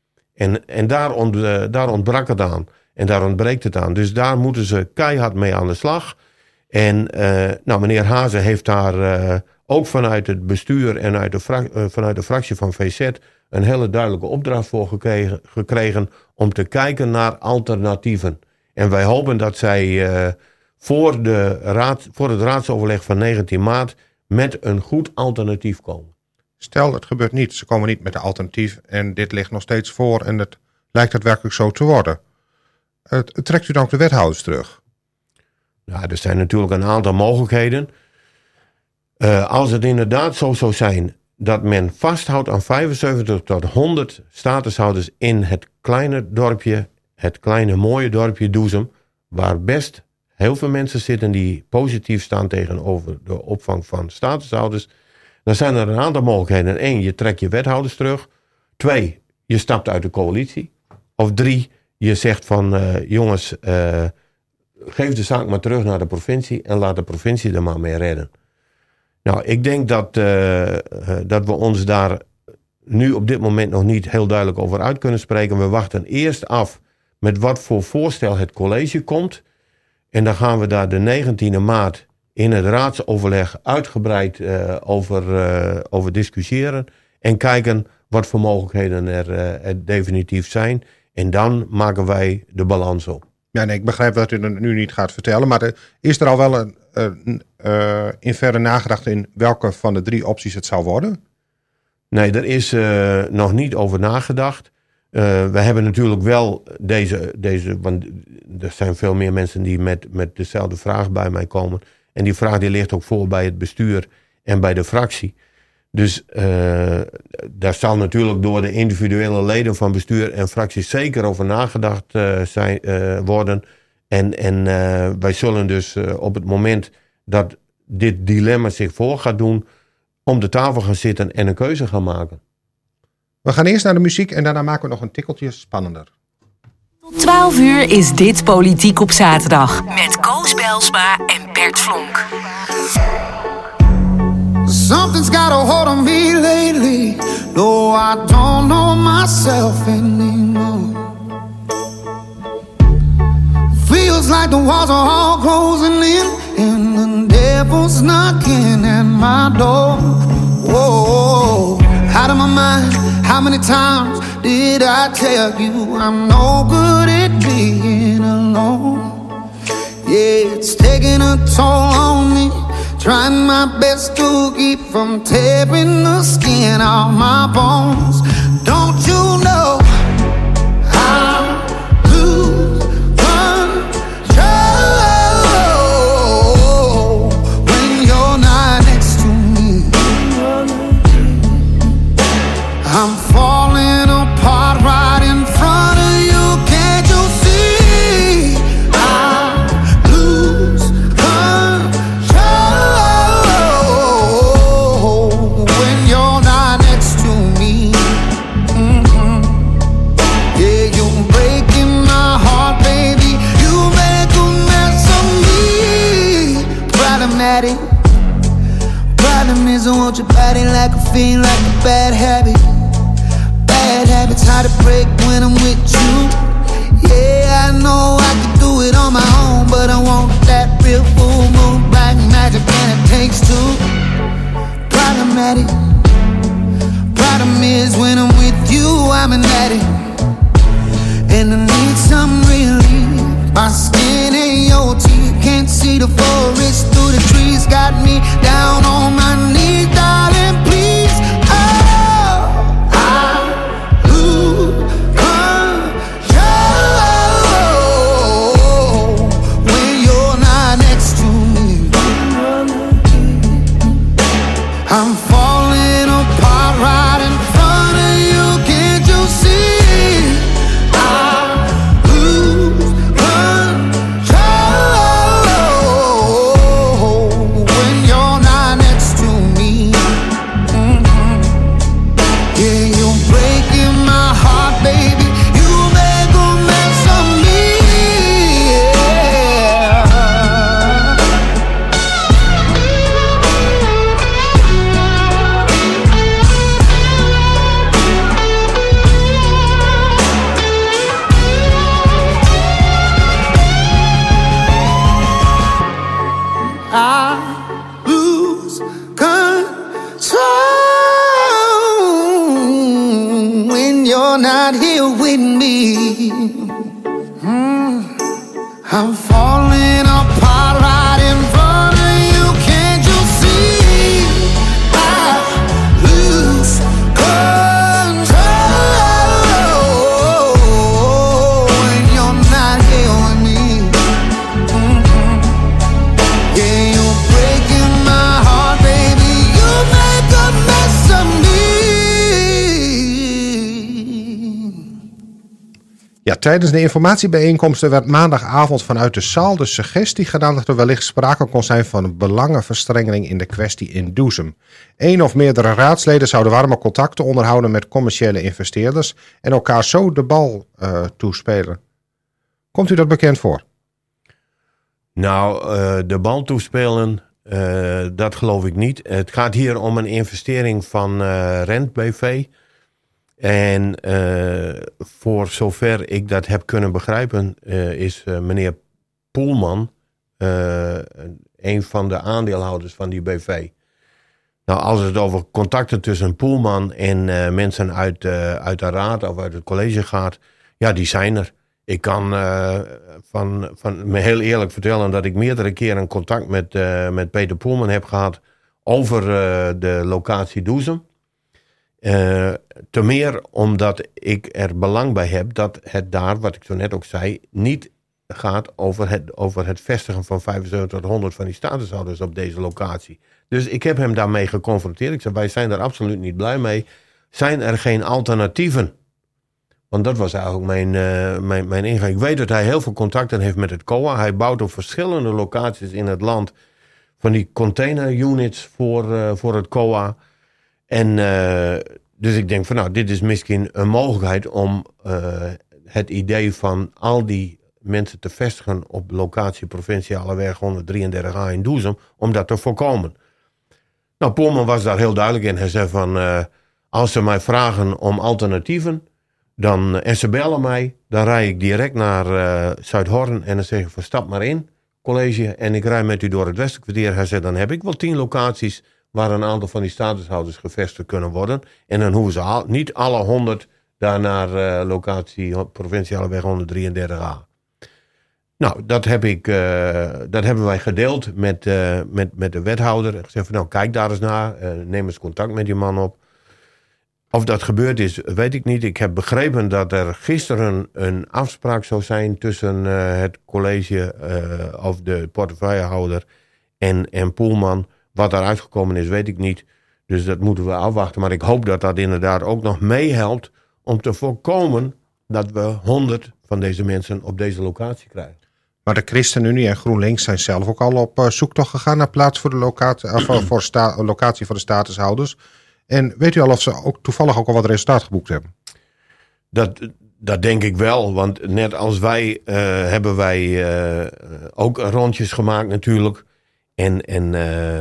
En, en daar, ont, uh, daar ontbrak het aan. En daar ontbreekt het aan. Dus daar moeten ze keihard mee aan de slag. En uh, nou, meneer Haase heeft daar uh, ook vanuit het bestuur en uit de fra- uh, vanuit de fractie van V Z een hele duidelijke opdracht voor gekregen, gekregen om te kijken naar alternatieven. En wij hopen dat zij uh, voor, de raad, voor het raadsoverleg van negentien maart met een goed alternatief komen. Stel, het gebeurt niet. Ze komen niet met een alternatief en dit ligt nog steeds voor en het lijkt daadwerkelijk zo te worden. Het, het trekt u dan ook de wethouders terug? Ja, er zijn natuurlijk een aantal mogelijkheden. Uh, als het inderdaad zo zou zijn dat men vasthoudt aan vijfenzeventig tot honderd statushouders in het kleine dorpje, het kleine mooie dorpje Doezum, waar best heel veel mensen zitten die positief staan tegenover de opvang van statushouders, dan zijn er een aantal mogelijkheden. Eén, je trekt je wethouders terug. Twee, je stapt uit de coalitie. Of drie, je zegt van uh, jongens, uh, geef de zaak maar terug naar de provincie en laat de provincie er maar mee redden. Nou, ik denk dat, uh, uh, dat we ons daar nu op dit moment nog niet heel duidelijk over uit kunnen spreken. We wachten eerst af met wat voor voorstel het college komt. En dan gaan we daar de negentiende maart in het raadsoverleg uitgebreid uh, over, uh, over discussiëren. En kijken wat voor mogelijkheden er, uh, er definitief zijn. En dan maken wij de balans op. Ja, nee, ik begrijp dat u het nu niet gaat vertellen. Maar er, is er al wel een, een, uh, in verre nagedacht in welke van de drie opties het zou worden? Nee, er is uh, nog niet over nagedacht. Uh, we hebben natuurlijk wel deze, deze... Want er zijn veel meer mensen die met, met dezelfde vraag bij mij komen. En die vraag die ligt ook voor bij het bestuur en bij de fractie. Dus uh, daar zal natuurlijk door de individuele leden van bestuur en fractie zeker over nagedacht uh, zijn, uh, worden. En, en uh, wij zullen dus uh, op het moment dat dit dilemma zich voor gaat doen, om de tafel gaan zitten en een keuze gaan maken. We gaan eerst naar de muziek en daarna maken we nog een tikkeltje spannender. Tot twaalf uur is dit Politiek op Zaterdag. Met Koos Belsma en Bert Flonk. Something's got a hold on me lately, though I don't know myself anymore. Feels like the walls are all closing in, and the devil's knocking at my door. Whoa, out of my mind, how many times did I tell you I'm no good at being alone? Yeah, it's taking a toll on me, trying my best to keep from tearing the skin off my bones. Don't you know I lose control when you're not next to me? I'm falling apart right in front of you. Can't you see? I lose control when you're not next to me. Mm-hmm. Yeah, you're breaking my heart, baby. You make a mess of me. Problematic. Problem is I want your body like a fiend, like a bad habit. Bad habits hard to break when I'm with you. Yeah, I know I can do it on my own, but I want that real full moon, black magic, and it takes two. Problematic. Problem is when I'm with you, I'm an addict, and I need some relief. My skin ain't your teeth, can't see the forest through the trees. Got me down on my knees, darling, please. Oh, I lose control when you're not next to me. I'm falling apart right in front of you. Can't you see? I lose control when you're not next to me. Mm-hmm. Yeah, you're breaking my heart, baby. You make a mess of me. I lose control when you're not here with me. Mm. I'm falling apart right in front of you. Can't you see? I lose control when you're not here with me. Mm-hmm. Yeah, you're breaking my heart, baby. You make a mess of me. Ja, tijdens de informatiebijeenkomsten werd maandagavond vanuit de zaal de suggestie gedaan dat er wellicht sprake kon zijn van een belangenverstrengeling in de kwestie in Doezum. Eén of meerdere raadsleden zouden warme contacten onderhouden met commerciële investeerders en elkaar zo de bal uh, toespelen. Komt u dat bekend voor? Nou, uh, de bal toespelen, uh, dat geloof ik niet. Het gaat hier om een investering van uh, Rent B V. En uh, voor zover ik dat heb kunnen begrijpen, uh, is uh, meneer Poelman uh, een van de aandeelhouders van die B V. Nou, als het over contacten tussen Poelman en uh, mensen uit, uh, uit de raad of uit het college gaat, ja, die zijn er. Ik kan uh, van, van me heel eerlijk vertellen dat ik meerdere keren contact met, uh, met Peter Poelman heb gehad over uh, de locatie Doezum. Uh, te meer omdat ik er belang bij heb dat het daar, wat ik zo net ook zei, niet gaat over het, over het vestigen van vijfenzeventig tot honderd van die statushouders op deze locatie. Dus ik heb hem daarmee geconfronteerd. Ik zei, wij zijn daar absoluut niet blij mee. Zijn er geen alternatieven? Want dat was eigenlijk mijn, uh, mijn, mijn ingang. Ik weet dat hij heel veel contacten heeft met het C O A. Hij bouwt op verschillende locaties in het land van die container units voor, uh, voor het C O A. En uh, dus ik denk van nou, dit is misschien een mogelijkheid om uh, het idee van al die mensen te vestigen op locatie Provinciale Weg honderddrieëndertig A in Doezum, om dat te voorkomen. Nou, Poelman was daar heel duidelijk in. Hij zei van, uh, als ze mij vragen om alternatieven, dan, en ze bellen mij, dan rij ik direct naar uh, Zuidhorn en dan zeg ik van stap maar in, college, en ik rij met u door het Westerkwartier. Hij zei, dan heb ik wel tien locaties waar een aantal van die statushouders gevestigd kunnen worden. En dan hoeven ze al, niet alle honderd daar naar uh, locatie Provinciale Weg honderddrieëndertig A. Nou, dat, heb ik, uh, dat hebben wij gedeeld met, uh, met, met de wethouder. Ik zei van nou, kijk daar eens naar. Uh, neem eens contact met die man op. Of dat gebeurd is, weet ik niet. Ik heb begrepen dat er gisteren een afspraak zou zijn tussen uh, het college uh, of de portefeuillehouder en, en Poelman. Wat daaruit gekomen is, weet ik niet. Dus dat moeten we afwachten. Maar ik hoop dat dat inderdaad ook nog meehelpt om te voorkomen dat we honderd van deze mensen op deze locatie krijgen. Maar de ChristenUnie en GroenLinks zijn zelf ook al op uh, zoektocht gegaan naar plaats voor de locatie, uh, voor, voor sta, locatie voor de statushouders. En weet u al of ze ook toevallig ook al wat resultaat geboekt hebben? Dat, dat denk ik wel, want net als wij uh, hebben wij uh, ook rondjes gemaakt natuurlijk. En, en uh,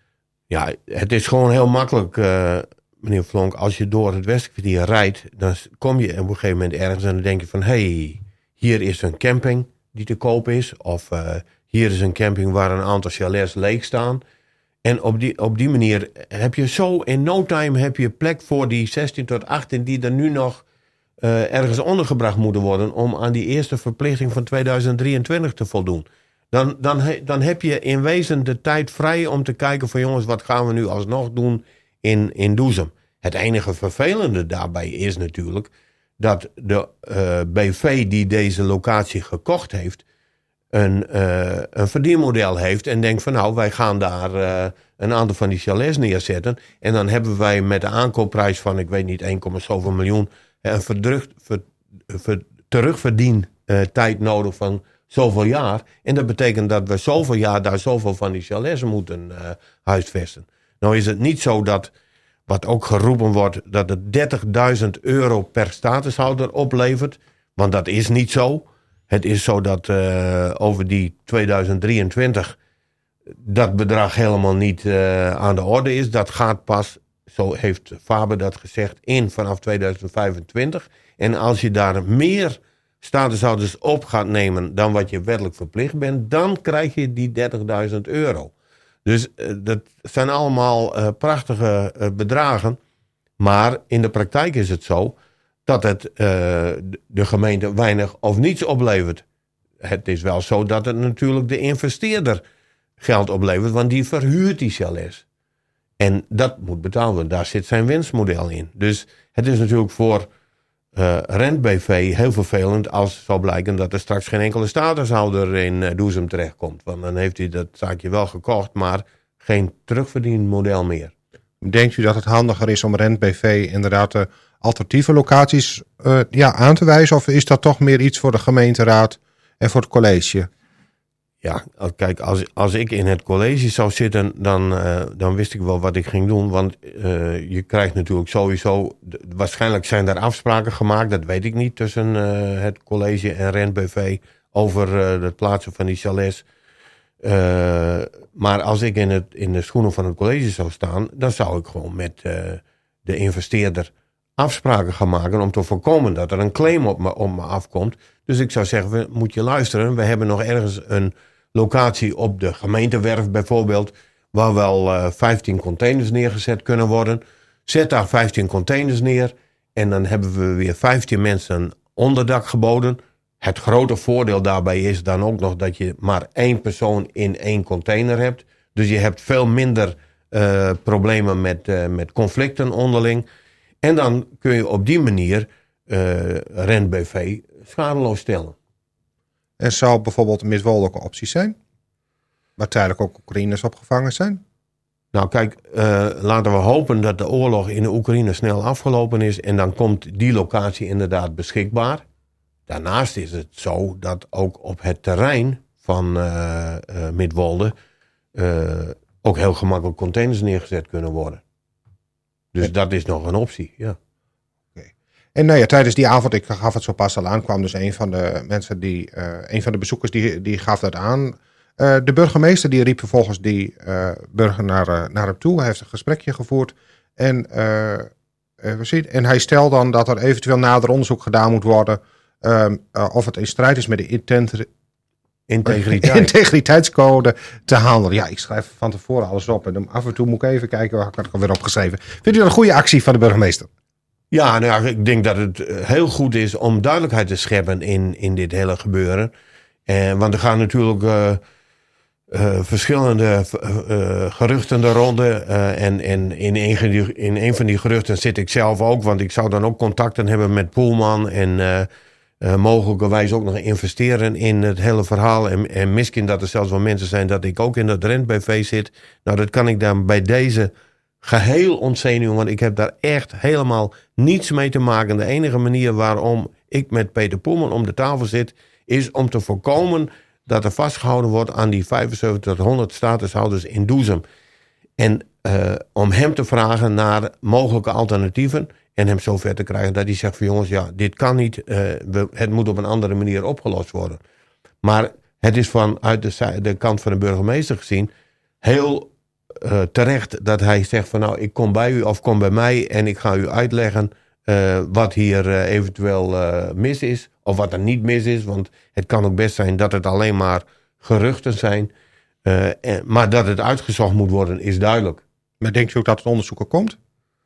ja, het is gewoon heel makkelijk, uh, meneer Flonk, als je door het Westerkwartier rijdt, dan kom je op een gegeven moment ergens en dan denk je van, hé, hey, hier is een camping die te koop is. Of uh, hier is een camping waar een aantal chalets leeg staan. En op die, op die manier heb je zo in no time heb je plek voor die zestien tot achttien die er nu nog uh, ergens ondergebracht moeten worden om aan die eerste verplichting van tweeduizend drieëntwintig te voldoen. Dan, dan, dan heb je in wezen de tijd vrij om te kijken van jongens, wat gaan we nu alsnog doen in, in Doezum. Het enige vervelende daarbij is natuurlijk dat de uh, B V die deze locatie gekocht heeft, een, uh, een verdienmodel heeft en denkt van nou, wij gaan daar uh, een aantal van die chalets neerzetten. En dan hebben wij met de aankoopprijs van, ik weet niet, één komma zoveel miljoen, een verdruk, ver, ver, terugverdien uh, tijd nodig van zoveel jaar. En dat betekent dat we zoveel jaar daar zoveel van die chalets moeten uh, huisvesten. Nou is het niet zo dat, wat ook geroepen wordt, dat het dertigduizend euro per statushouder oplevert. Want dat is niet zo. Het is zo dat uh, over die tweeduizend drieëntwintig dat bedrag helemaal niet uh, aan de orde is. Dat gaat pas, zo heeft Faber dat gezegd, in vanaf tweeduizend vijfentwintig. En als je daar meer statushouders op gaat nemen dan wat je wettelijk verplicht bent, dan krijg je die dertigduizend euro. Dus uh, dat zijn allemaal uh, prachtige uh, bedragen. Maar in de praktijk is het zo dat het uh, de gemeente weinig of niets oplevert. Het is wel zo dat het natuurlijk de investeerder geld oplevert, want die verhuurt die chalets. En dat moet betaald worden. Daar zit zijn winstmodel in. Dus het is natuurlijk voor uh, Rent B V heel vervelend als het zal blijken dat er straks geen enkele statushouder in uh, Doezum terechtkomt. Want dan heeft hij dat zaakje wel gekocht, maar geen terugverdienmodel meer. Denkt u dat het handiger is om Rent B V inderdaad uh, alternatieve locaties uh, ja, aan te wijzen? Of is dat toch meer iets voor de gemeenteraad en voor het college? Ja, kijk, als, als ik in het college zou zitten, dan, uh, dan wist ik wel wat ik ging doen. Want uh, je krijgt natuurlijk sowieso, waarschijnlijk zijn daar afspraken gemaakt, dat weet ik niet, tussen uh, het college en Rent B V over uh, het plaatsen van die chalets. Uh, maar als ik in, het, in de schoenen van het college zou staan, dan zou ik gewoon met uh, de investeerder afspraken gaan maken om te voorkomen dat er een claim op me, op me afkomt. Dus ik zou zeggen, we, moet je luisteren, we hebben nog ergens een locatie op de gemeentewerf bijvoorbeeld, waar wel uh, vijftien containers neergezet kunnen worden. Zet daar vijftien containers neer en dan hebben we weer vijftien mensen onderdak geboden. Het grote voordeel daarbij is dan ook nog dat je maar één persoon in één container hebt. Dus je hebt veel minder uh, problemen met, uh, met conflicten onderling. En dan kun je op die manier uh, Rent B V schadeloos stellen. En zou bijvoorbeeld Midwolde ook een optie zijn? Waar tijdelijk ook Oekraïners opgevangen zijn? Nou kijk, uh, laten we hopen dat de oorlog in de Oekraïne snel afgelopen is. En dan komt die locatie inderdaad beschikbaar. Daarnaast is het zo dat ook op het terrein van uh, uh, Midwolde uh, ook heel gemakkelijk containers neergezet kunnen worden. Dus ja. Dat is nog een optie, ja. Okay. En nou ja, tijdens die avond, ik gaf het zo pas al aan, kwam dus een van de mensen die, uh, een van de bezoekers die, die gaf dat aan. Uh, de burgemeester die riep vervolgens die uh, burger naar, uh, naar hem toe. Hij heeft een gesprekje gevoerd. En, uh, uh, we zien, en hij stelt dan dat er eventueel nader onderzoek gedaan moet worden. Um, uh, of het in strijd is met de intent- Integriteit. integriteitscode te handelen. Ja, ik schrijf van tevoren alles op. En dan af en toe moet ik even kijken waar ik het alweer opgeschreven. Vindt u dat een goede actie van de burgemeester? Ja, nou, ik denk dat het heel goed is om duidelijkheid te scheppen in, in dit hele gebeuren. Eh, want er gaan natuurlijk uh, uh, verschillende uh, geruchten de ronde. Uh, en en in, een, in een van die geruchten zit ik zelf ook. Want ik zou dan ook contacten hebben met Poelman. En uh, uh, mogelijkerwijs ook nog investeren in het hele verhaal. En, en misschien dat er zelfs wel mensen zijn dat ik ook in dat Rent B V zit. Nou, dat kan ik dan bij deze geheel ontzenuwen. Want ik heb daar echt helemaal niets mee te maken. De enige manier waarom ik met Peter Poelman om de tafel zit, is om te voorkomen dat er vastgehouden wordt aan die vijfenzeventig tot honderd statushouders in Doezum. En uh, om hem te vragen naar mogelijke alternatieven en hem zover te krijgen dat hij zegt van jongens, ja, dit kan niet, uh, we, het moet op een andere manier opgelost worden. Maar het is vanuit de, de kant van de burgemeester gezien heel uh, terecht dat hij zegt van nou, ik kom bij u of kom bij mij en ik ga u uitleggen uh, wat hier uh, eventueel uh, mis is. Of wat er niet mis is, want het kan ook best zijn dat het alleen maar geruchten zijn. Uh, en, maar dat het uitgezocht moet worden, is duidelijk. Maar denkt u ook dat het onderzoek er komt?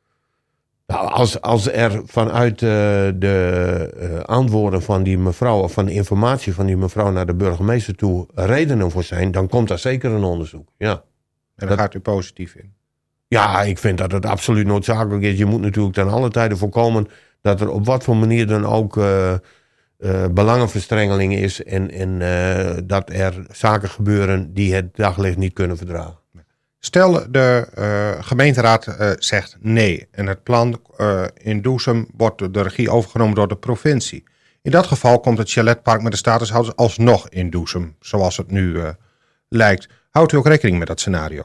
Nou, als, als er vanuit uh, de uh, antwoorden van die mevrouw, of van de informatie van die mevrouw naar de burgemeester toe redenen voor zijn, dan komt daar zeker een onderzoek, ja. En daar dat, gaat u positief in? Ja, ik vind dat het absoluut noodzakelijk is. Je moet natuurlijk ten alle tijde voorkomen dat er op wat voor manier dan ook Uh, Uh, belangenverstrengeling is en, en uh, dat er zaken gebeuren die het daglicht niet kunnen verdragen. Stel de uh, gemeenteraad uh, zegt nee en het plan uh, in Doezum wordt de regie overgenomen door de provincie. In dat geval komt het chaletpark met de statushouders alsnog in Doezum, zoals het nu uh, lijkt. Houdt u ook rekening met dat scenario?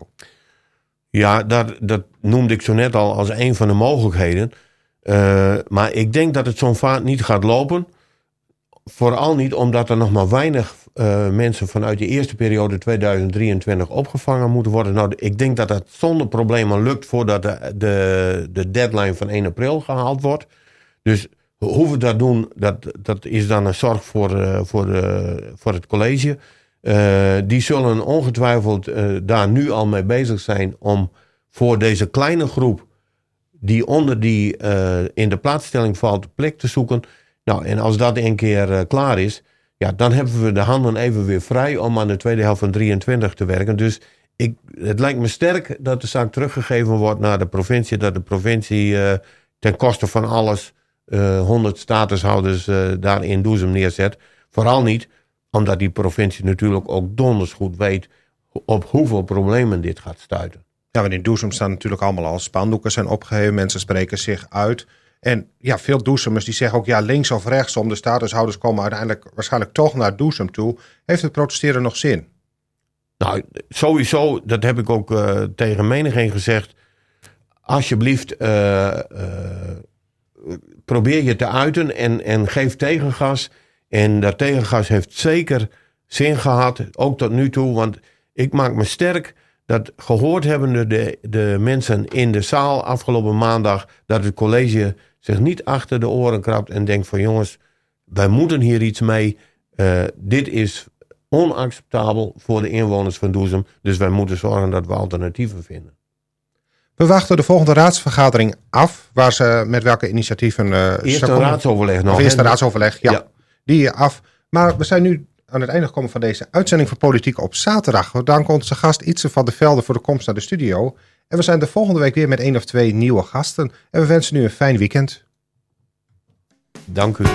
Ja, dat, dat noemde ik zo net al als een van de mogelijkheden. Uh, maar ik denk dat het zo'n vaart niet gaat lopen. Vooral niet omdat er nog maar weinig uh, mensen vanuit de eerste periode tweeduizend drieëntwintig opgevangen moeten worden. Nou, ik denk dat dat zonder problemen lukt voordat de, de, de deadline van één april gehaald wordt. Dus hoe we dat doen, dat, dat is dan een zorg voor, uh, voor, uh, voor het college. Uh, die zullen ongetwijfeld uh, daar nu al mee bezig zijn om voor deze kleine groep die onder die uh, in de plaatsstelling valt plek te zoeken. Nou, en als dat een keer uh, klaar is, ja, dan hebben we de handen even weer vrij om aan de tweede helft van drieëntwintig te werken. Dus ik, het lijkt me sterk dat de zaak teruggegeven wordt naar de provincie, dat de provincie uh, ten koste van alles uh, honderd statushouders uh, daar in Doezum neerzet. Vooral niet, omdat die provincie natuurlijk ook donders goed weet op hoeveel problemen dit gaat stuiten. Ja, want in Doezum staan natuurlijk allemaal al spandoeken zijn opgeheven, mensen spreken zich uit. En ja, veel Doezumers die zeggen ook ja, links of rechtsom, de statushouders komen uiteindelijk waarschijnlijk toch naar Doezum toe. Heeft het protesteren nog zin? Nou, sowieso, dat heb ik ook uh, tegen menigeen gezegd. Alsjeblieft, uh, uh, probeer je te uiten en, en geef tegengas. En dat tegengas heeft zeker zin gehad, ook tot nu toe. Want ik maak me sterk dat gehoord hebbende de, de mensen in de zaal afgelopen maandag, dat het college zich niet achter de oren krabt en denkt van jongens, wij moeten hier iets mee. Uh, dit is onacceptabel voor de inwoners van Doezum. Dus wij moeten zorgen dat we alternatieven vinden. We wachten de volgende raadsvergadering af. Waar ze met welke initiatieven... Uh, Eerst een raadsoverleg nog. Of eerst een raadsoverleg, ja. ja. Die af. Maar we zijn nu aan het einde gekomen van deze uitzending van Politiek op zaterdag. We danken onze gast Ietse van der Velde voor de komst naar de studio. En we zijn de volgende week weer met één of twee nieuwe gasten. En we wensen u een fijn weekend. Dank u.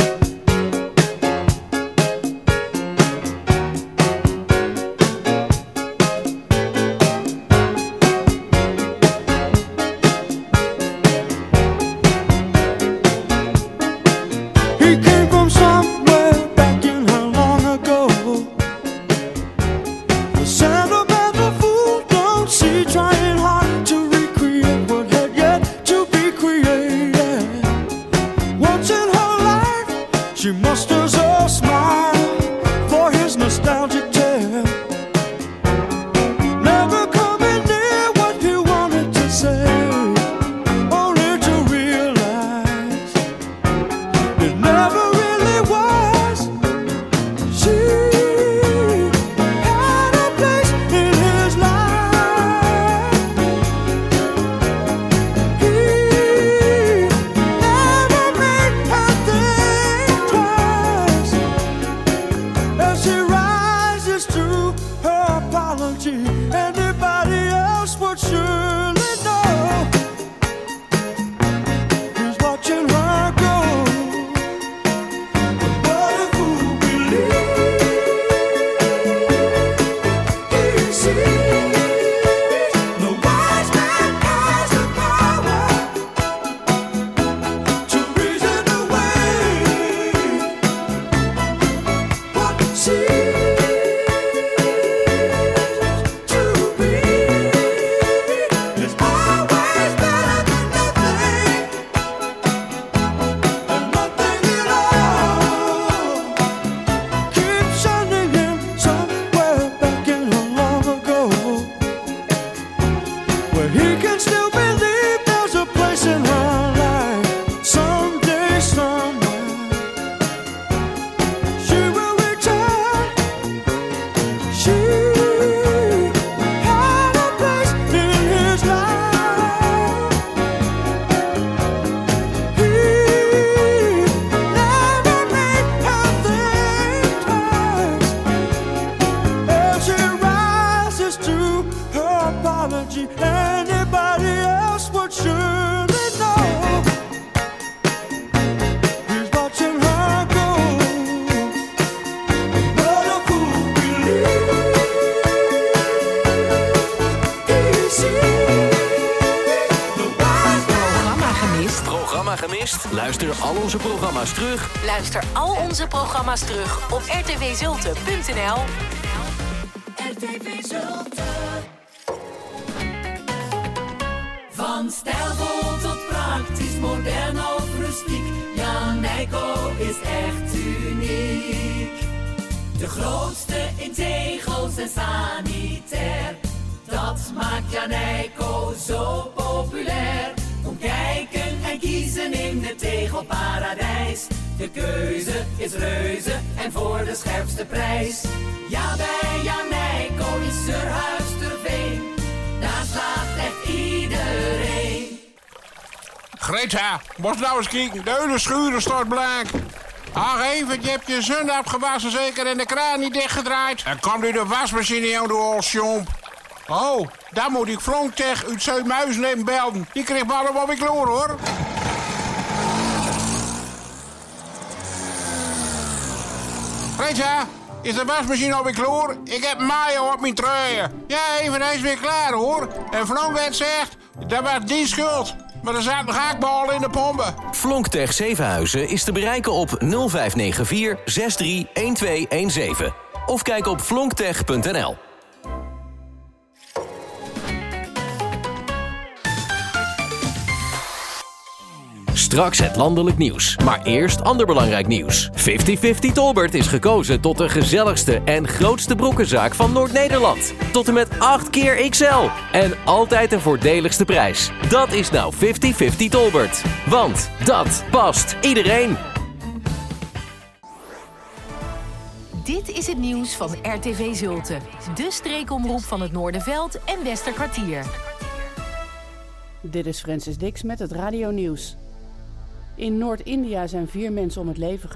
Luister al onze programma's terug. Luister al onze programma's terug op r t v zulte punt n l. R T V Zulte. Van stijlvol tot praktisch, modern of rustiek. Jan Nijko is echt uniek. De grootste in tegels en sanitair. Dat maakt Jan Nijko zo populair. Kom kijken en kiezen in het Tegelparadijs. De keuze is reuze en voor de scherpste prijs. Ja, bij Jan Nijko is er huis ter veen. Daar slaagt echt iedereen. Greta, moest nou eens kijken. De hele schuur staat blank. Ach, even, je hebt je zon afgewassen zeker en de kraan niet dichtgedraaid. En komt nu de wasmachine aan de olsjomp. Oh, daar moet ik Flonktech uit Zuid-Muizen belden. Die kreeg maar allemaal weer kloor, hoor. Greta, is de wasmachine alweer kloor? Ik heb maaien op mijn truien. Ja, even, hij is weer klaar, hoor. En Flonkwet zegt, dat was die schuld. Maar er zaten gehaktballen in de pompen. Flonktech Zevenhuizen is te bereiken op nul vijf negen vier zes drie een twee een zeven. Of kijk op flonktech punt n l. Straks het landelijk nieuws. Maar eerst ander belangrijk nieuws. vijftig vijftig Tolbert is gekozen tot de gezelligste en grootste broekenzaak van Noord-Nederland. Tot en met acht keer X L. En altijd de voordeligste prijs. Dat is nou vijftig vijftig Tolbert. Want dat past iedereen. Dit is het nieuws van R T V Zulte. De streekomroep van het Noorderveld en Westerkwartier. Dit is Francis Dix met het radionieuws. In Noord-India zijn vier mensen om het leven gekomen.